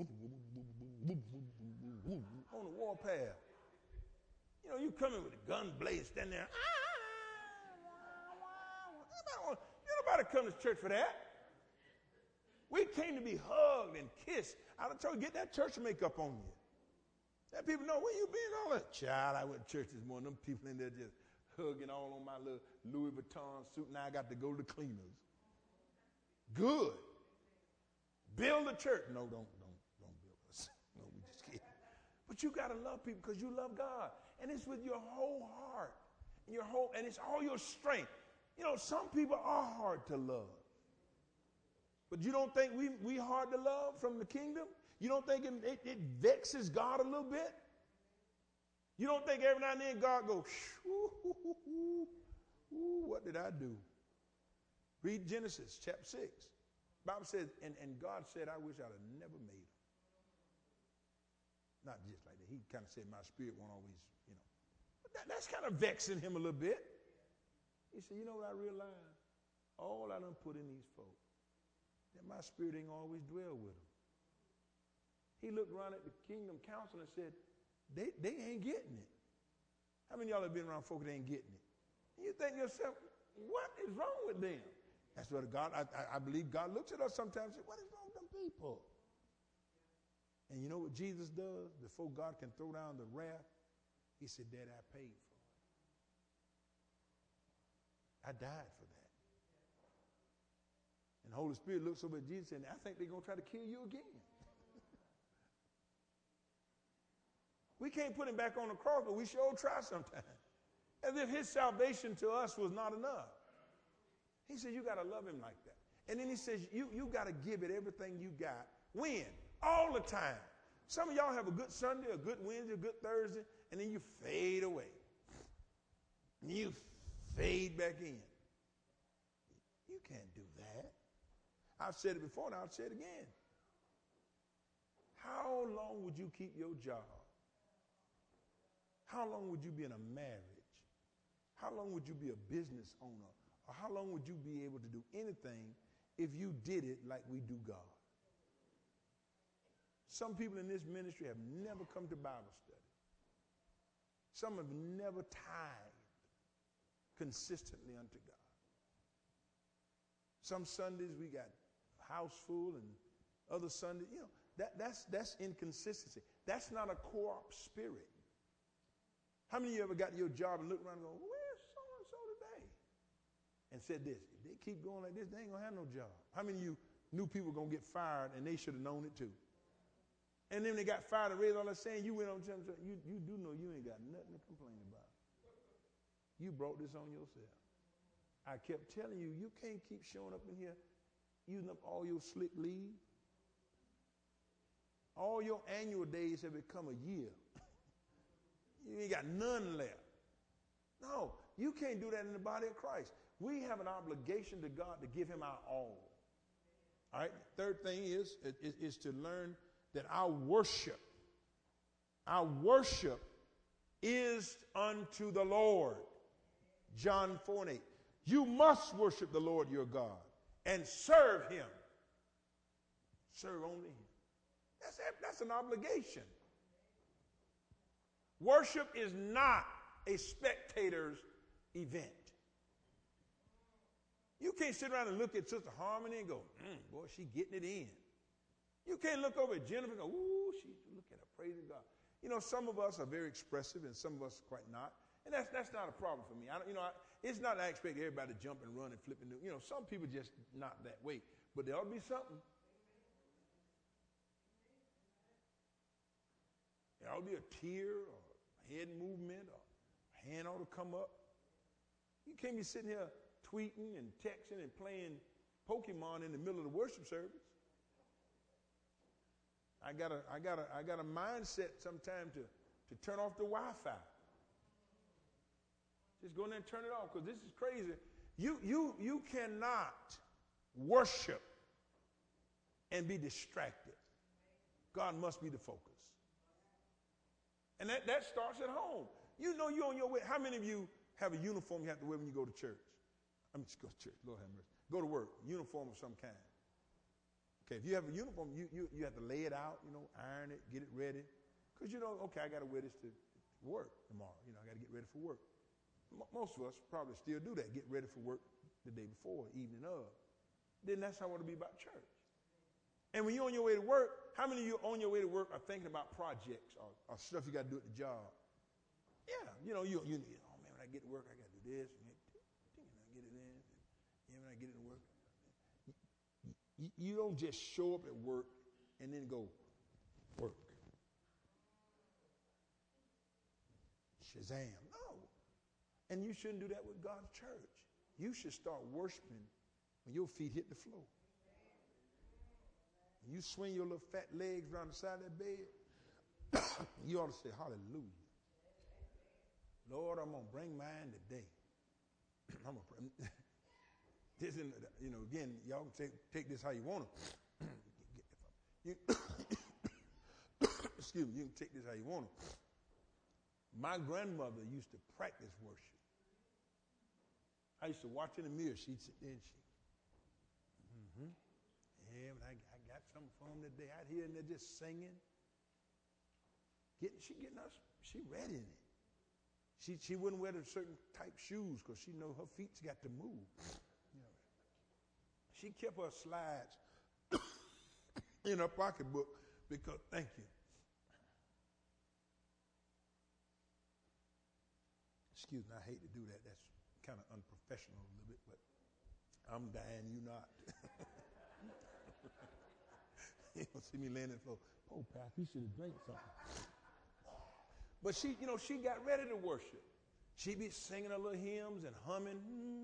on the warpath. You know, you come in with a gun blazing, stand there. Nobody come to church for that. We came to be hugged and kissed. I done told you, get that church makeup on you. Let people know where you been all that. Child, I went to church this morning. Them people in there just hugging all on my little Louis Vuitton suit. Now I got to go to the cleaners. Good. Build a church. No, don't, don't, don't build us. No, we just kidding. But you got to love people because you love God. And it's with your whole heart. And your whole, and it's all your strength. You know, some people are hard to love. But you don't think we we hard to love from the kingdom? You don't think it, it, it vexes God a little bit? You don't think every now and then God goes, ooh, ooh, ooh, ooh, ooh, what did I do? Read Genesis chapter six. The Bible says, and, and God said, I wish I'd have never made him. Not just like that. He kind of said, my spirit won't always, you know. But that, that's kind of vexing him a little bit. He said, you know what I realized? All I done put in these folks, that my spirit ain't always dwell with them. He looked around at the kingdom council and said, they, they ain't getting it. How many of y'all have been around folk that ain't getting it? And you think to yourself, what is wrong with them? That's what God, I, I believe God looks at us sometimes and says, what is wrong with them people? And you know what Jesus does before God can throw down the wrath? He said, Daddy, I paid for it. I died for that. And the Holy Spirit looks over at Jesus and I think they're going to try to kill you again. We can't put him back on the cross, but we sure try sometimes. As if his salvation to us was not enough. He said, you got to love him like that. And then he says, you, you got to give it everything you got. When? All the time. Some of y'all have a good Sunday, a good Wednesday, a good Thursday, and then you fade away. And you fade back in. You can't do that. I've said it before and I'll say it again. How long would you keep your job? How long would you be in a marriage? How long would you be a business owner? Or how long would you be able to do anything if you did it like we do God? Some people in this ministry have never come to Bible study. Some have never tithed consistently unto God. Some Sundays we got house full, and other Sundays, you know, that, that's, that's inconsistency. That's not a co-op spirit. How many of you ever got to your job and looked around and go, where's so-and-so today? And said this, if they keep going like this, they ain't going to have no job. How many of you knew people were going to get fired and they should have known it too? And then they got fired and raised all that saying, you went on, you, you do know you ain't got nothing to complain about. You brought this on yourself. I kept telling you, you can't keep showing up in here using up all your slick leave. All your annual days have become a year. You ain't got none left. No, you can't do that in the body of Christ. We have an obligation to God to give him our all. All right. Third thing is, is, is to learn that our worship, our worship is unto the Lord. John four and eight. You must worship the Lord your God and serve him. Serve only him. That's, that's an obligation. Worship is not a spectator's event. You can't sit around and look at Sister Harmony and go, mm, boy, she getting it in. You can't look over at Jennifer and go, ooh, she, look at her, praising God. You know, some of us are very expressive and some of us are quite not. And that's that's not a problem for me. I don't, you know, I, it's not that I expect everybody to jump and run and flip and do. You know, some people just not that way. But there ought to be something. There ought to be a tear or a head movement or a hand ought to come up. You can't be sitting here tweeting and texting and playing Pokemon in the middle of the worship service. I got a I got a I got a mindset sometime to to turn off the Wi-Fi. Just go in there and turn it off, because this is crazy. You you you cannot worship and be distracted. God must be the focus. And that, that starts at home. You know you're on your way. How many of you have a uniform you have to wear when you go to church? I mean, just go to church. Lord have mercy. Go to work. Uniform of some kind. Okay, if you have a uniform, you, you, you have to lay it out, you know, iron it, get it ready. Because you know, okay, I got to wear this to work tomorrow. You know, I got to get ready for work. M- most of us probably still do that, get ready for work the day before, evening of. Then that's how I want to be about church. And when you're on your way to work, how many of you on your way to work are thinking about projects or, or stuff you got to do at the job? Yeah, you know, you, you, oh man, when I get to work, I got to do this. And I get it in. And, yeah, when I get into work. You, you don't just show up at work and then go work. Shazam. No. And you shouldn't do that with God's church. You should start worshiping when your feet hit the floor. When you swing your little fat legs around the side of that bed, you ought to say, hallelujah. Lord, I'm going to bring mine today. I'm going to this is, you know, again, y'all can take, take this how you want to. You, excuse me, you can take this how you want to. My grandmother used to practice worship. I used to watch in the mirror. She'd sit there and she, mm-hmm. Yeah, but I, I got something for them today. I'd hear them just singing. Getting, she getting us, she ready in it. She she wouldn't wear the certain type shoes because she know her feet's got to move. You know. She kept her slides in her pocketbook because, thank you. Excuse me, I hate to do that. That's kind of unprofessional a little bit, but I'm dying, you not. You don't see me laying on the floor. Oh, Pastor, you should have drank something. But she, you know, she got ready to worship. She'd be singing her little hymns and humming.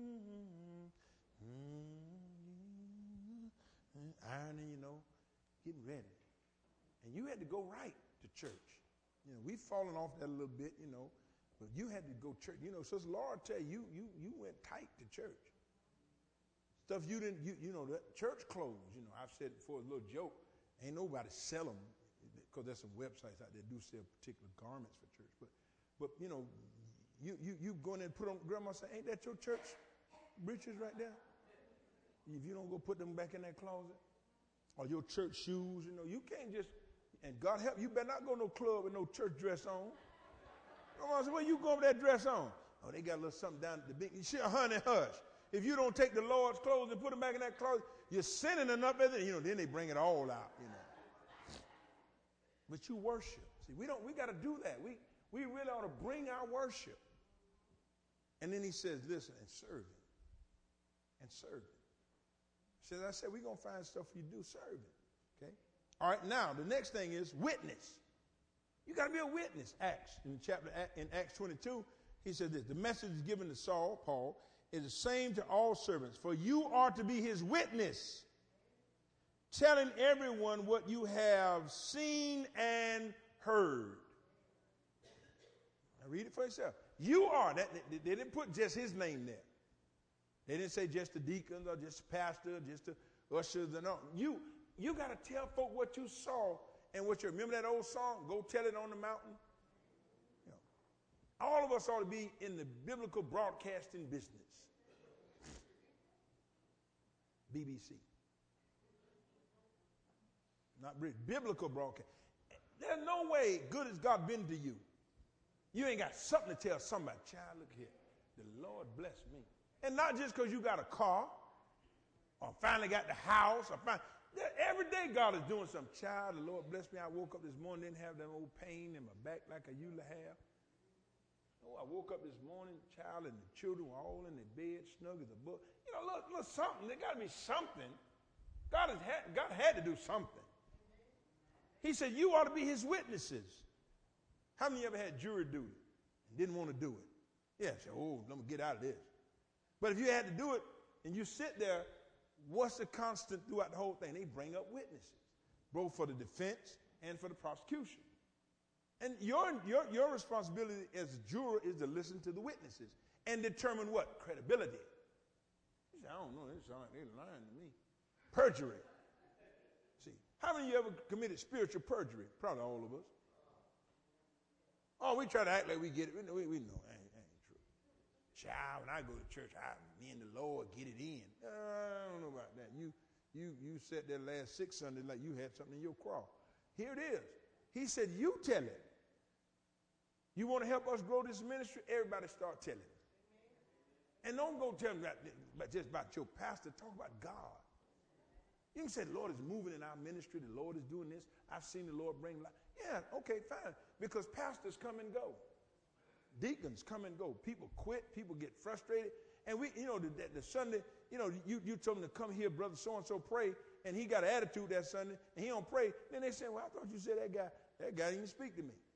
Ironing, you know, getting ready. And you had to go right to church. You know, we've fallen off that a little bit, you know, but you had to go to church. You know, Sister Laura tell you, you, you went tight to church. Stuff you didn't, you, you know, that church clothes, you know, I've said it before, a little joke. Ain't nobody sell them. because there's some websites out there that do sell particular garments for church. But, but you know, you, you, you go in there and put on, grandma say, ain't that your church breeches right there? If you don't go put them back in that closet, or your church shoes, you know, you can't just, and God help you, better not go to no club with no church dress on. Grandma said, well, you go with that dress on. Oh, they got a little something down at the big, shit, honey, hush. If you don't take the Lord's clothes and put them back in that closet, you're sinning enough, you know, then they bring it all out, you know. But you worship. See, we don't, we got to do that. We, we really ought to bring our worship. And then he says, listen, and serve him. And serve him. He says, I said, we're going to find stuff for you to do, serve him. Okay? All right, now, the next thing is witness. You got to be a witness. Acts, in chapter, in Acts twenty-two, he said this, the message is given to Saul, Paul, is the same to all servants, for you are to be his witness, telling everyone what you have seen and heard. Now read it for yourself. You are. That, they, they didn't put just his name there. They didn't say just the deacons or just the pastor, just the ushers. And all. You, you got to tell folk what you saw and what you remember that old song, Go Tell It on the Mountain? You know, all of us ought to be in the biblical broadcasting business. B B C. Not British, biblical broadcast. There's no way good has God been to you. You ain't got something to tell somebody. Child, look here. The Lord bless me. And not just because you got a car or finally got the house. Or find, every day God is doing something. Child, the Lord bless me. I woke up this morning, didn't have that old pain in my back like I used to have. Oh, I woke up this morning, child, and the children were all in their bed, snug as a book. You know, look, look, something. There got to be something. God has had, God had to do something. He said, you ought to be his witnesses. How many of you ever had jury duty and didn't want to do it? Yeah, say, oh, let me get out of this. But if you had to do it and you sit there, what's the constant throughout the whole thing? They bring up witnesses, both for the defense and for the prosecution. And your, your, your responsibility as a juror is to listen to the witnesses and determine what? Credibility. You say, I don't know, it sounds like they're lying to me. Perjury. See, how many of you ever committed spiritual perjury? Probably all of us. Oh, we try to act like we get it. We know, we, we know it ain't, ain't true. Child, when I go to church, I, me and the Lord get it in. Uh, I don't know about that. You, you, you sat there last six Sundays like you had something in your craw. Here it is. He said, you tell it. You want to help us grow this ministry? Everybody start telling. And don't go tell them about, just about your pastor. Talk about God. You can say the Lord is moving in our ministry. The Lord is doing this. I've seen the Lord bring life. Yeah, okay, fine. Because pastors come and go. Deacons come and go. People quit. People get frustrated. And we, you know, the, the Sunday, you know, you, you told him to come here, brother so-and-so, pray. And he got an attitude that Sunday. And he don't pray. Then they say, well, I thought you said that guy, that guy didn't even speak to me.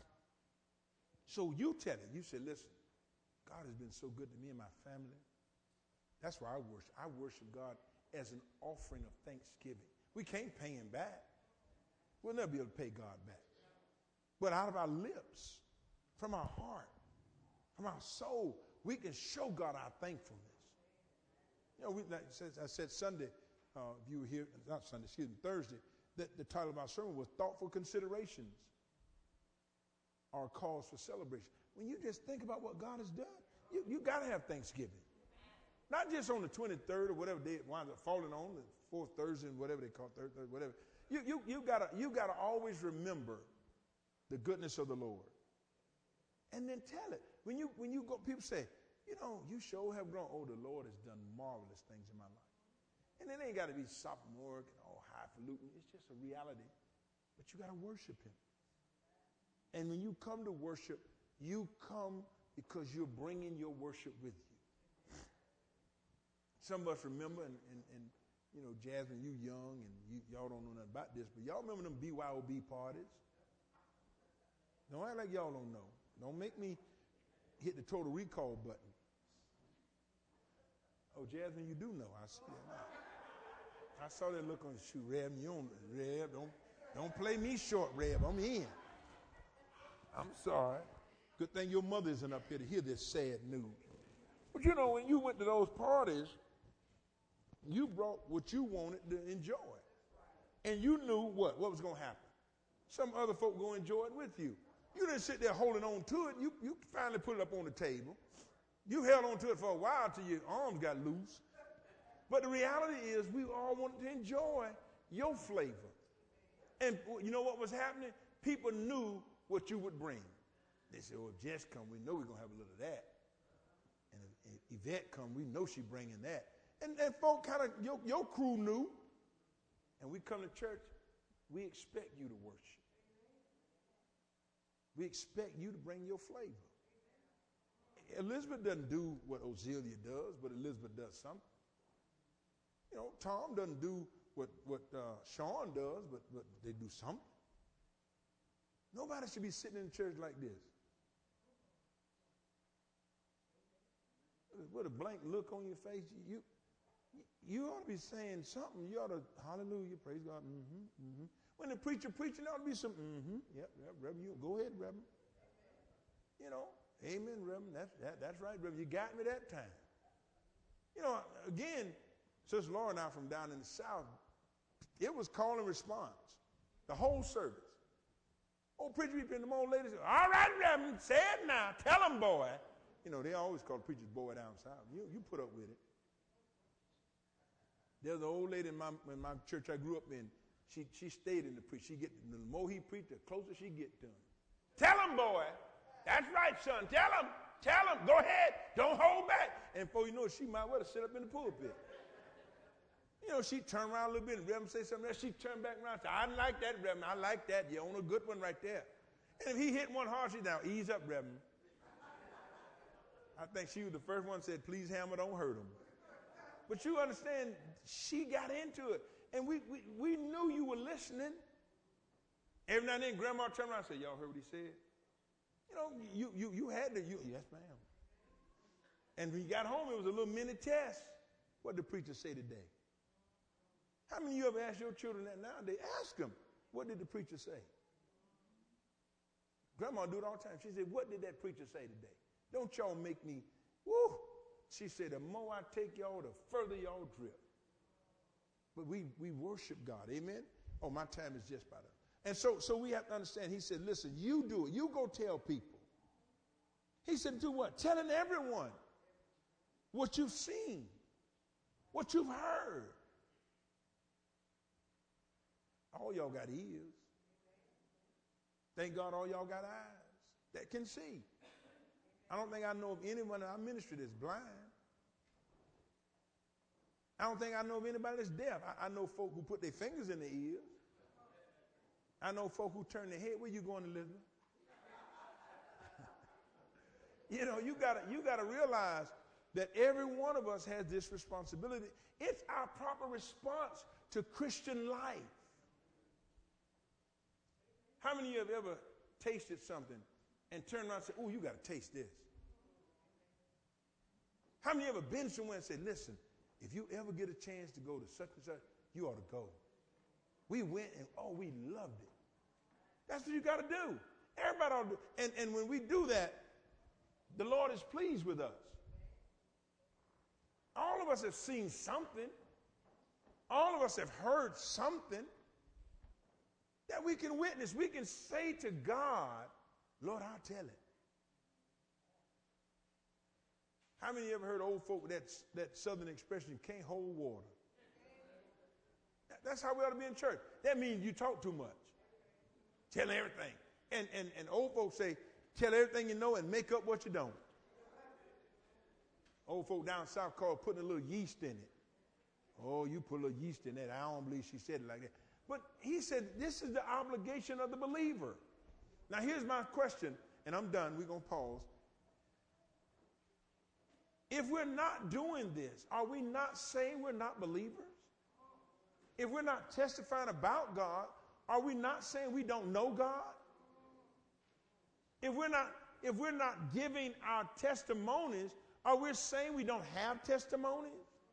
So you tell him. You say, listen, God has been so good to me and my family. That's why I worship. I worship God as an offering of thanksgiving. We can't pay him back. We'll never be able to pay God back. But out of our lips, from our heart, from our soul, we can show God our thankfulness. You know, we, like I said Sunday, uh, if you were here, not Sunday, excuse me, Thursday, the, the title of our sermon was Thoughtful Considerations Are a Cause for Celebration. When you just think about what God has done, you, you got to have Thanksgiving. Not just on the twenty-third or whatever day it winds up falling on, the fourth Thursday, whatever they call it, third Thursday, whatever. You, you, you gotta, you gotta always remember the goodness of the Lord. And then tell it. When you, when you go, people say, you know, you sure have grown. Oh, the Lord has done marvelous things in my life. And it ain't got to be sophomoric and all highfalutin. It's just a reality. But you got to worship him. And when you come to worship, you come because you're bringing your worship with you. Some of us remember, and, and, and you know, Jasmine, you young, and you, y'all don't know nothing about this, but y'all remember them B Y O B parties? Don't act like y'all don't know. Don't make me hit the total recall button. Oh, Jasmine, you do know. I see that now. I saw that look on your shoe. Reb, you don't, Reb, don't, don't play me short, Reb. I'm in. I'm sorry. Good thing your mother isn't up here to hear this sad news. But you know, when you went to those parties, you brought what you wanted to enjoy. And you knew what? What was going to happen? some other folk go enjoy it with you. You didn't sit there holding on to it. You, you finally put it up on the table. You held on to it for a while till your arms got loose. But the reality is we all wanted to enjoy your flavor. And you know what was happening? People knew what you would bring. They said, oh, if Jess come, we know we're going to have a little of that. And if, if Yvette come, we know she's bringing that. And, and folk kind of, your, your crew knew. And we come to church, we expect you to worship. We expect you to bring your flavor. Elizabeth doesn't do what Ozelia does, but Elizabeth does something. You know, Tom doesn't do what, what uh, Sean does, but, but they do something. Nobody should be sitting in church like this. With a blank look on your face, you, you ought to be saying something. You ought to, hallelujah, praise God, mm-hmm, mm-hmm. When the preacher preaching, there ought to be some, mm-hmm, yep, yep, Reverend, you, go ahead, Reverend. You know, amen, Reverend, that's, that, that's right, Reverend, you got me that time. You know, again, Sister Laura and I from down in the South, it was call and response, the whole service. Old preacher, and the old ladies, all right, Reverend, say it now, tell them, boy. You know, they always call preachers boy down south. You, you put up with it. There's an old lady in my, in my church I grew up in. She, she stayed in the preach. She get, the more he preached, the closer she get to him. Tell him, boy. That's right, son. Tell him. Tell him. Go ahead. Don't hold back. And before you know it, she might well have sit up in the pulpit. You know, she turned around a little bit and Reverend say something else. She turned back around and said, I like that, Reverend. I like that. You're on a good one right there. And if he hit one hard, she down, ease up, Reverend. I think she was the first one that said, please, hammer, don't hurt him. But you understand, she got into it. And we, we, we knew you were listening. Every now and then, Grandma turned around and said, y'all heard what he said? You know, you, you, you had to, you, yes, ma'am. And when you got home, it was a little mini test. What did the preacher say today? How many of you ever ask your children that nowadays? Ask them, what did the preacher say? Grandma do it all the time. She said, what did that preacher say today? Don't y'all make me, woo. She said, the more I take y'all, the further y'all drift. But we, we worship God, amen? Oh, my time is just about up. And so, so we have to understand, he said, listen, you do it. You go tell people. He said, do what? Telling everyone what you've seen, what you've heard. All y'all got ears. Thank God all y'all got eyes that can see. I don't think I know of anyone in our ministry that's blind. I don't think I know of anybody that's deaf. I, I know folk who put their fingers in their ears. I know folk who turn their head. Where you going, Elizabeth? You know, you gotta you gotta realize that every one of us has this responsibility. It's our proper response to Christian life. How many of you have ever tasted something and turned around and said, oh, you got to taste this? How many of you ever been somewhere and said, listen, if you ever get a chance to go to such and such, you ought to go. We went and, oh, we loved it. That's what you got to do. Everybody ought to do. And, and when we do that, the Lord is pleased with us. All of us have seen something. All of us have heard something that we can witness. We can say to God, Lord, I'll tell it. How many of you ever heard old folk with that, that southern expression, can't hold water? That's how we ought to be in church. That means you talk too much. Tell everything. And, and, and old folks say, tell everything you know and make up what you don't. Old folk down south call putting a little yeast in it. Oh, you put a little yeast in that. I don't believe she said it like that. But he said this is the obligation of the believer. Now here's my question, and I'm done. We're going to pause. If we're not doing this, are we not saying we're not believers? If we're not testifying about God, are we not saying we don't know God? If we're not, if we're not giving our testimonies, are we saying we don't have testimonies?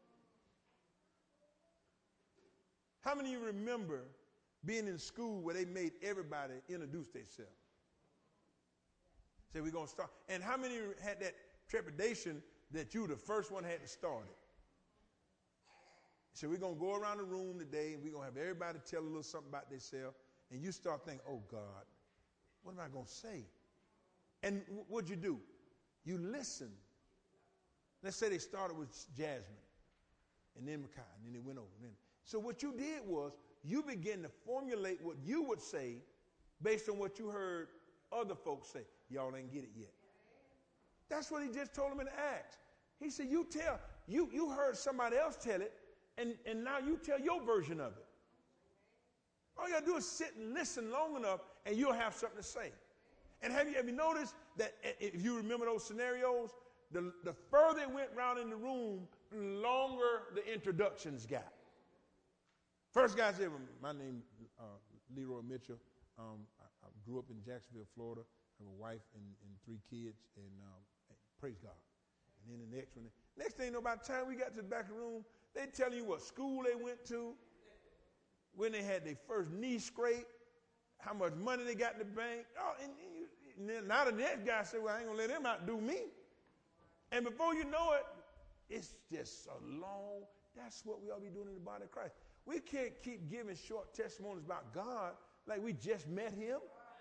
How many of you remember being in school where they made everybody introduce themselves? Say, we're going to start. And how many of you had that trepidation that you were the first one had to start it? So we're going to go around the room today and we're going to have everybody tell a little something about themselves. and you start thinking, oh, God, what am I going to say? And w- what'd you do? You listen. Let's say they started with Jasmine, and then Makai, and then they went over. And then. So what you did was you began to formulate what you would say based on what you heard other folks say. Y'all ain't get it yet. That's what he just told them in Acts. He said, you tell, you, you heard somebody else tell it, and, and now you tell your version of it. All you got to do is sit and listen long enough, and you'll have something to say. And have you, have you noticed that if you remember those scenarios, the, the further it went around in the room, the longer the introductions got. First guy said, my name is uh, Leroy Mitchell. Um, I, I grew up in Jacksonville, Florida. I have a wife and, and three kids, and um, praise God. And then the next one. Next thing you know, by the time we got to the back of the room, they tell you what school they went to, when they had their first knee scrape, how much money they got in the bank. Oh, and, and then now the next guy said, well, I ain't going to let them outdo me. And before you know it, it's just so long. That's what we ought to be doing in the body of Christ. We can't keep giving short testimonies about God like we just met him.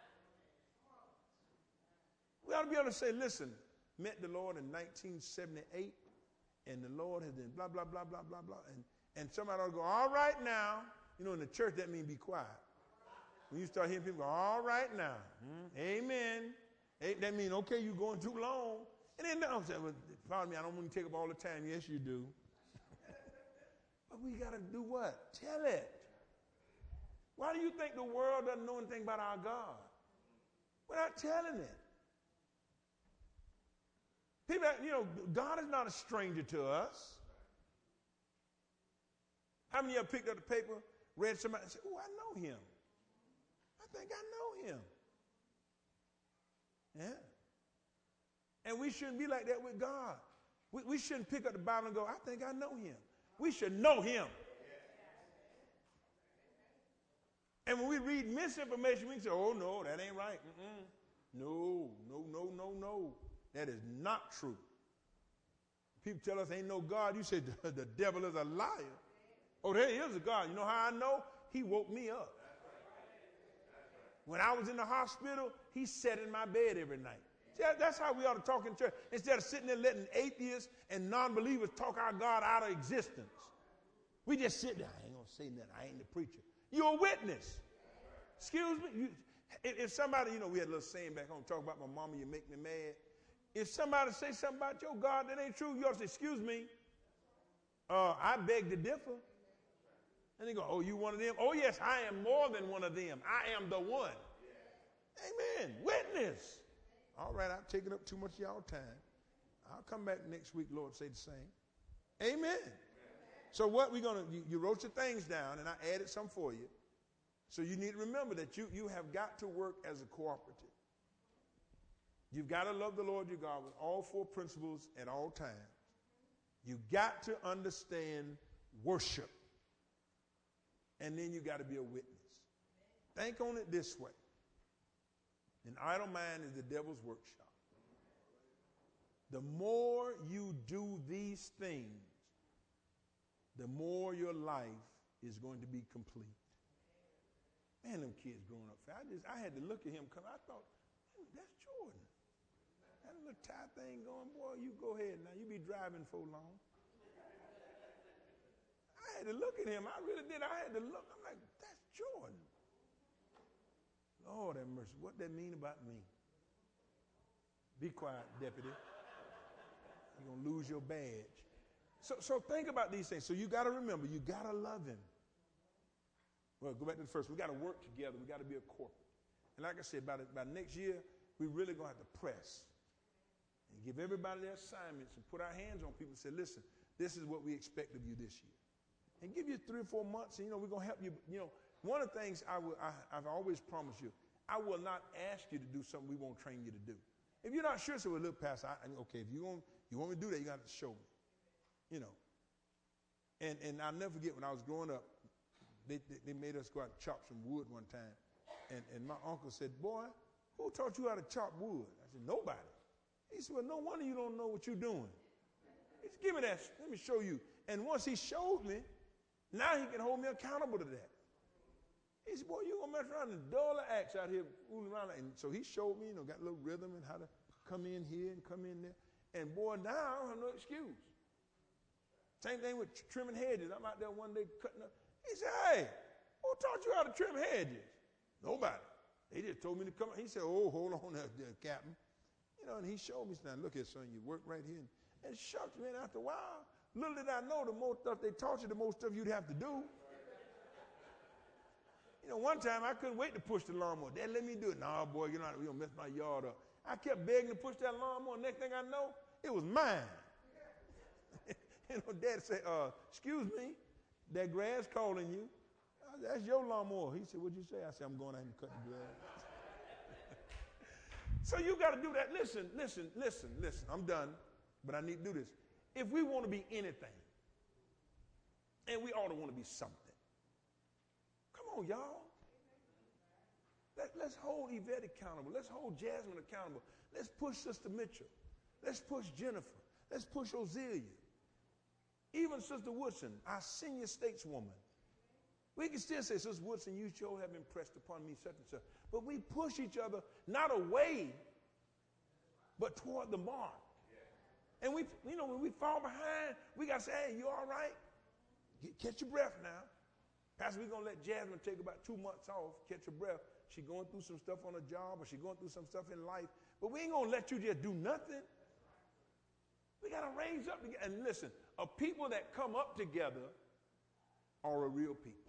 We ought to be able to say, listen, met the Lord in nineteen seventy-eight, and the Lord has been blah, blah, blah, blah, blah, blah. And, and somebody ought to go, all right now. You know, in the church, that means be quiet. When you start hearing people go, all right now, hmm, amen. That means, okay, you're going too long. And then I'm saying, well, pardon me, I don't want to take up all the time. Yes, you do. But we got to do what? Tell it. Why do you think the world doesn't know anything about our God? We're not telling it. People, you know, God is not a stranger to us. How many of you picked up the paper, read somebody, and said, oh, I know him. I think I know him. Yeah. And we shouldn't be like that with God. We, we shouldn't pick up the Bible and go, I think I know him. We should know him. And when we read misinformation, we can say, oh, no, that ain't right. Mm-mm. No, no, no, no, no. That is not true. People tell us ain't no God. You say the, the devil is a liar. Oh, there is a God. You know how I know? He woke me up. When I was in the hospital, he sat in my bed every night. See, that's how we ought to talk in church. Instead of sitting there letting atheists and non-believers talk our God out of existence. We just sit there. I ain't going to say nothing. I ain't the preacher. You're a witness. Excuse me. You, if, if somebody, you know, we had a little saying back home, talk about my mama, you make me mad. If somebody say something about your God that ain't true, you ought to say, excuse me. Uh, I beg to differ. And they go, oh, you one of them? Oh, yes, I am more than one of them. I am the one. Yeah. Amen. Witness. All right, I've taken up too much of y'all time. I'll come back next week, Lord, say the same. Amen. Amen. So what we're going to, you, you wrote your things down, and I added some for you. So you need to remember that you, you have got to work as a cooperative. You've got to love the Lord your God with all four principles at all times. You've got to understand worship. And then you got to be a witness. Think on it this way. An idle mind is the devil's workshop. The more you do these things, the more your life is going to be complete. Man, them kids growing up fast. I just I had to look at him because I thought, that's Jordan. That little tie thing going, boy, you go ahead now. You be driving for long. I had to look at him. I really did. I had to look. I'm like, that's Jordan. Lord have mercy. What that mean about me? Be quiet, deputy. You're going to lose your badge. So, so think about these things. So you got to remember, you got to love him. Well, go back to the first. We got to work together. We got to be a corporate. And like I said, by, the, by next year, we really going to have to press and give everybody their assignments and put our hands on people and say, listen, this is what we expect of you this year. And give you three or four months, and, you know, we're going to help you. You know, one of the things I will, I, I've always promised you, I will not ask you to do something we won't train you to do. If you're not sure, so well, look, Pastor, I, okay, if you want, you want me to do that, you got to show me. You know. And and I'll never forget when I was growing up, they, they, they made us go out and chop some wood one time. And, and my uncle said, boy, who taught you how to chop wood? I said, nobody. He said, well, no wonder you don't know what you're doing. He said, give me that. Let me show you. And once he showed me, now he can hold me accountable to that. He said, boy, you going to mess around and dull the axe out here fooling around. And so he showed me, you know, got a little rhythm and how to come in here and come in there. And boy, now I don't have no excuse. Same thing with trimming hedges. I'm out there one day cutting up. He said, hey, who taught you how to trim hedges? Nobody. They just told me to come. He said, oh, hold on there, there, Captain. You know, and he showed me, now look here, son, you work right here. And shucks, man, after a while, little did I know, the more stuff they taught you, the more stuff you'd have to do. You know, one time I couldn't wait to push the lawnmower. Dad, let me do it. No, boy, you know, we're going to mess my yard up. I kept begging to push that lawnmower. Next thing I know, it was mine. You know, Dad said, uh, excuse me, that grass calling you. I said, that's your lawnmower. He said, what'd you say? I said, I'm going out and cut the grass. So you got to do that. Listen, listen, listen, listen. I'm done, but I need to do this. If we want to be anything, and we ought to want to be something, come on, y'all. Let, let's hold Yvette accountable. Let's hold Jasmine accountable. Let's push Sister Mitchell. Let's push Jennifer. Let's push Ozelia. Even Sister Woodson, our senior stateswoman. We can still say, Sister Woodson, you sure have impressed upon me such and such. But we push each other not away, but toward the mark. And we, you know, when we fall behind, we got to say, hey, you all right? Get, catch your breath now. Pastor, we're going to let Jasmine take about two months off, catch her breath. She going through some stuff on her job or she going through some stuff in life. But we ain't going to let you just do nothing. We got to raise up together. And listen, a people that come up together are a real people.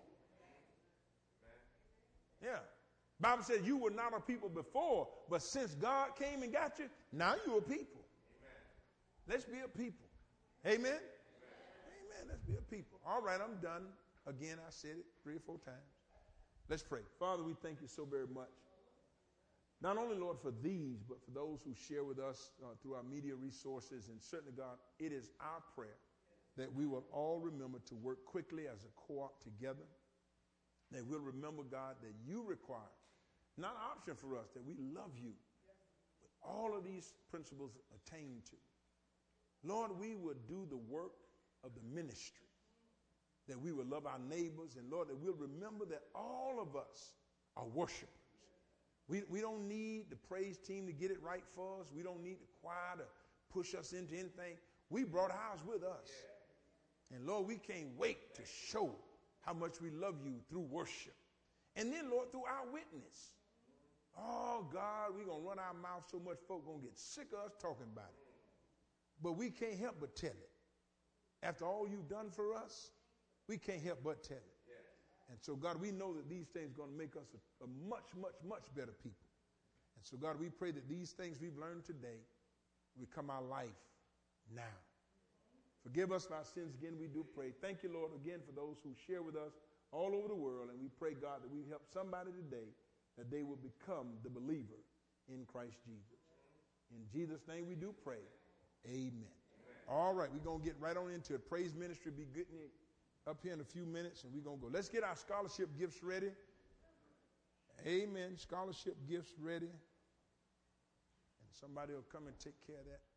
Yeah. Bible says you were not a people before, but since God came and got you, now you're a people. Amen. Let's be a people. Amen? Amen? Amen. Let's be a people. All right, I'm done. Again, I said it three or four times. Let's pray. Father, we thank you so very much. Not only, Lord, for these, but for those who share with us uh, through our media resources. And certainly, God, it is our prayer that we will all remember to work quickly as a co-op together. That we'll remember, God, that you require, not an option for us, that we love you with all of these principles attained to. Lord, we would do the work of the ministry, that we will love our neighbors, and Lord, that we'll remember that all of us are worshipers. We, we don't need the praise team to get it right for us. We don't need the choir to push us into anything. We brought ours with us. And Lord, we can't wait to show how much we love you through worship. And then, Lord, through our witness. Oh, God, we're going to run our mouth so much folk going to get sick of us talking about it. But we can't help but tell it. After all you've done for us, we can't help but tell it. And so, God, we know that these things are going to make us a, a much, much, much better people. And so, God, we pray that these things we've learned today will become our life now. Forgive us for our sins again, we do pray. Thank you, Lord, again for those who share with us all over the world. And we pray, God, that we help somebody today that they will become the believer in Christ Jesus. In Jesus' name we do pray. Amen. Amen. All right, we're going to get right on into it. Praise ministry be getting up here in a few minutes, and we're going to go. Let's get our scholarship gifts ready. Amen. Scholarship gifts ready. And somebody will come and take care of that.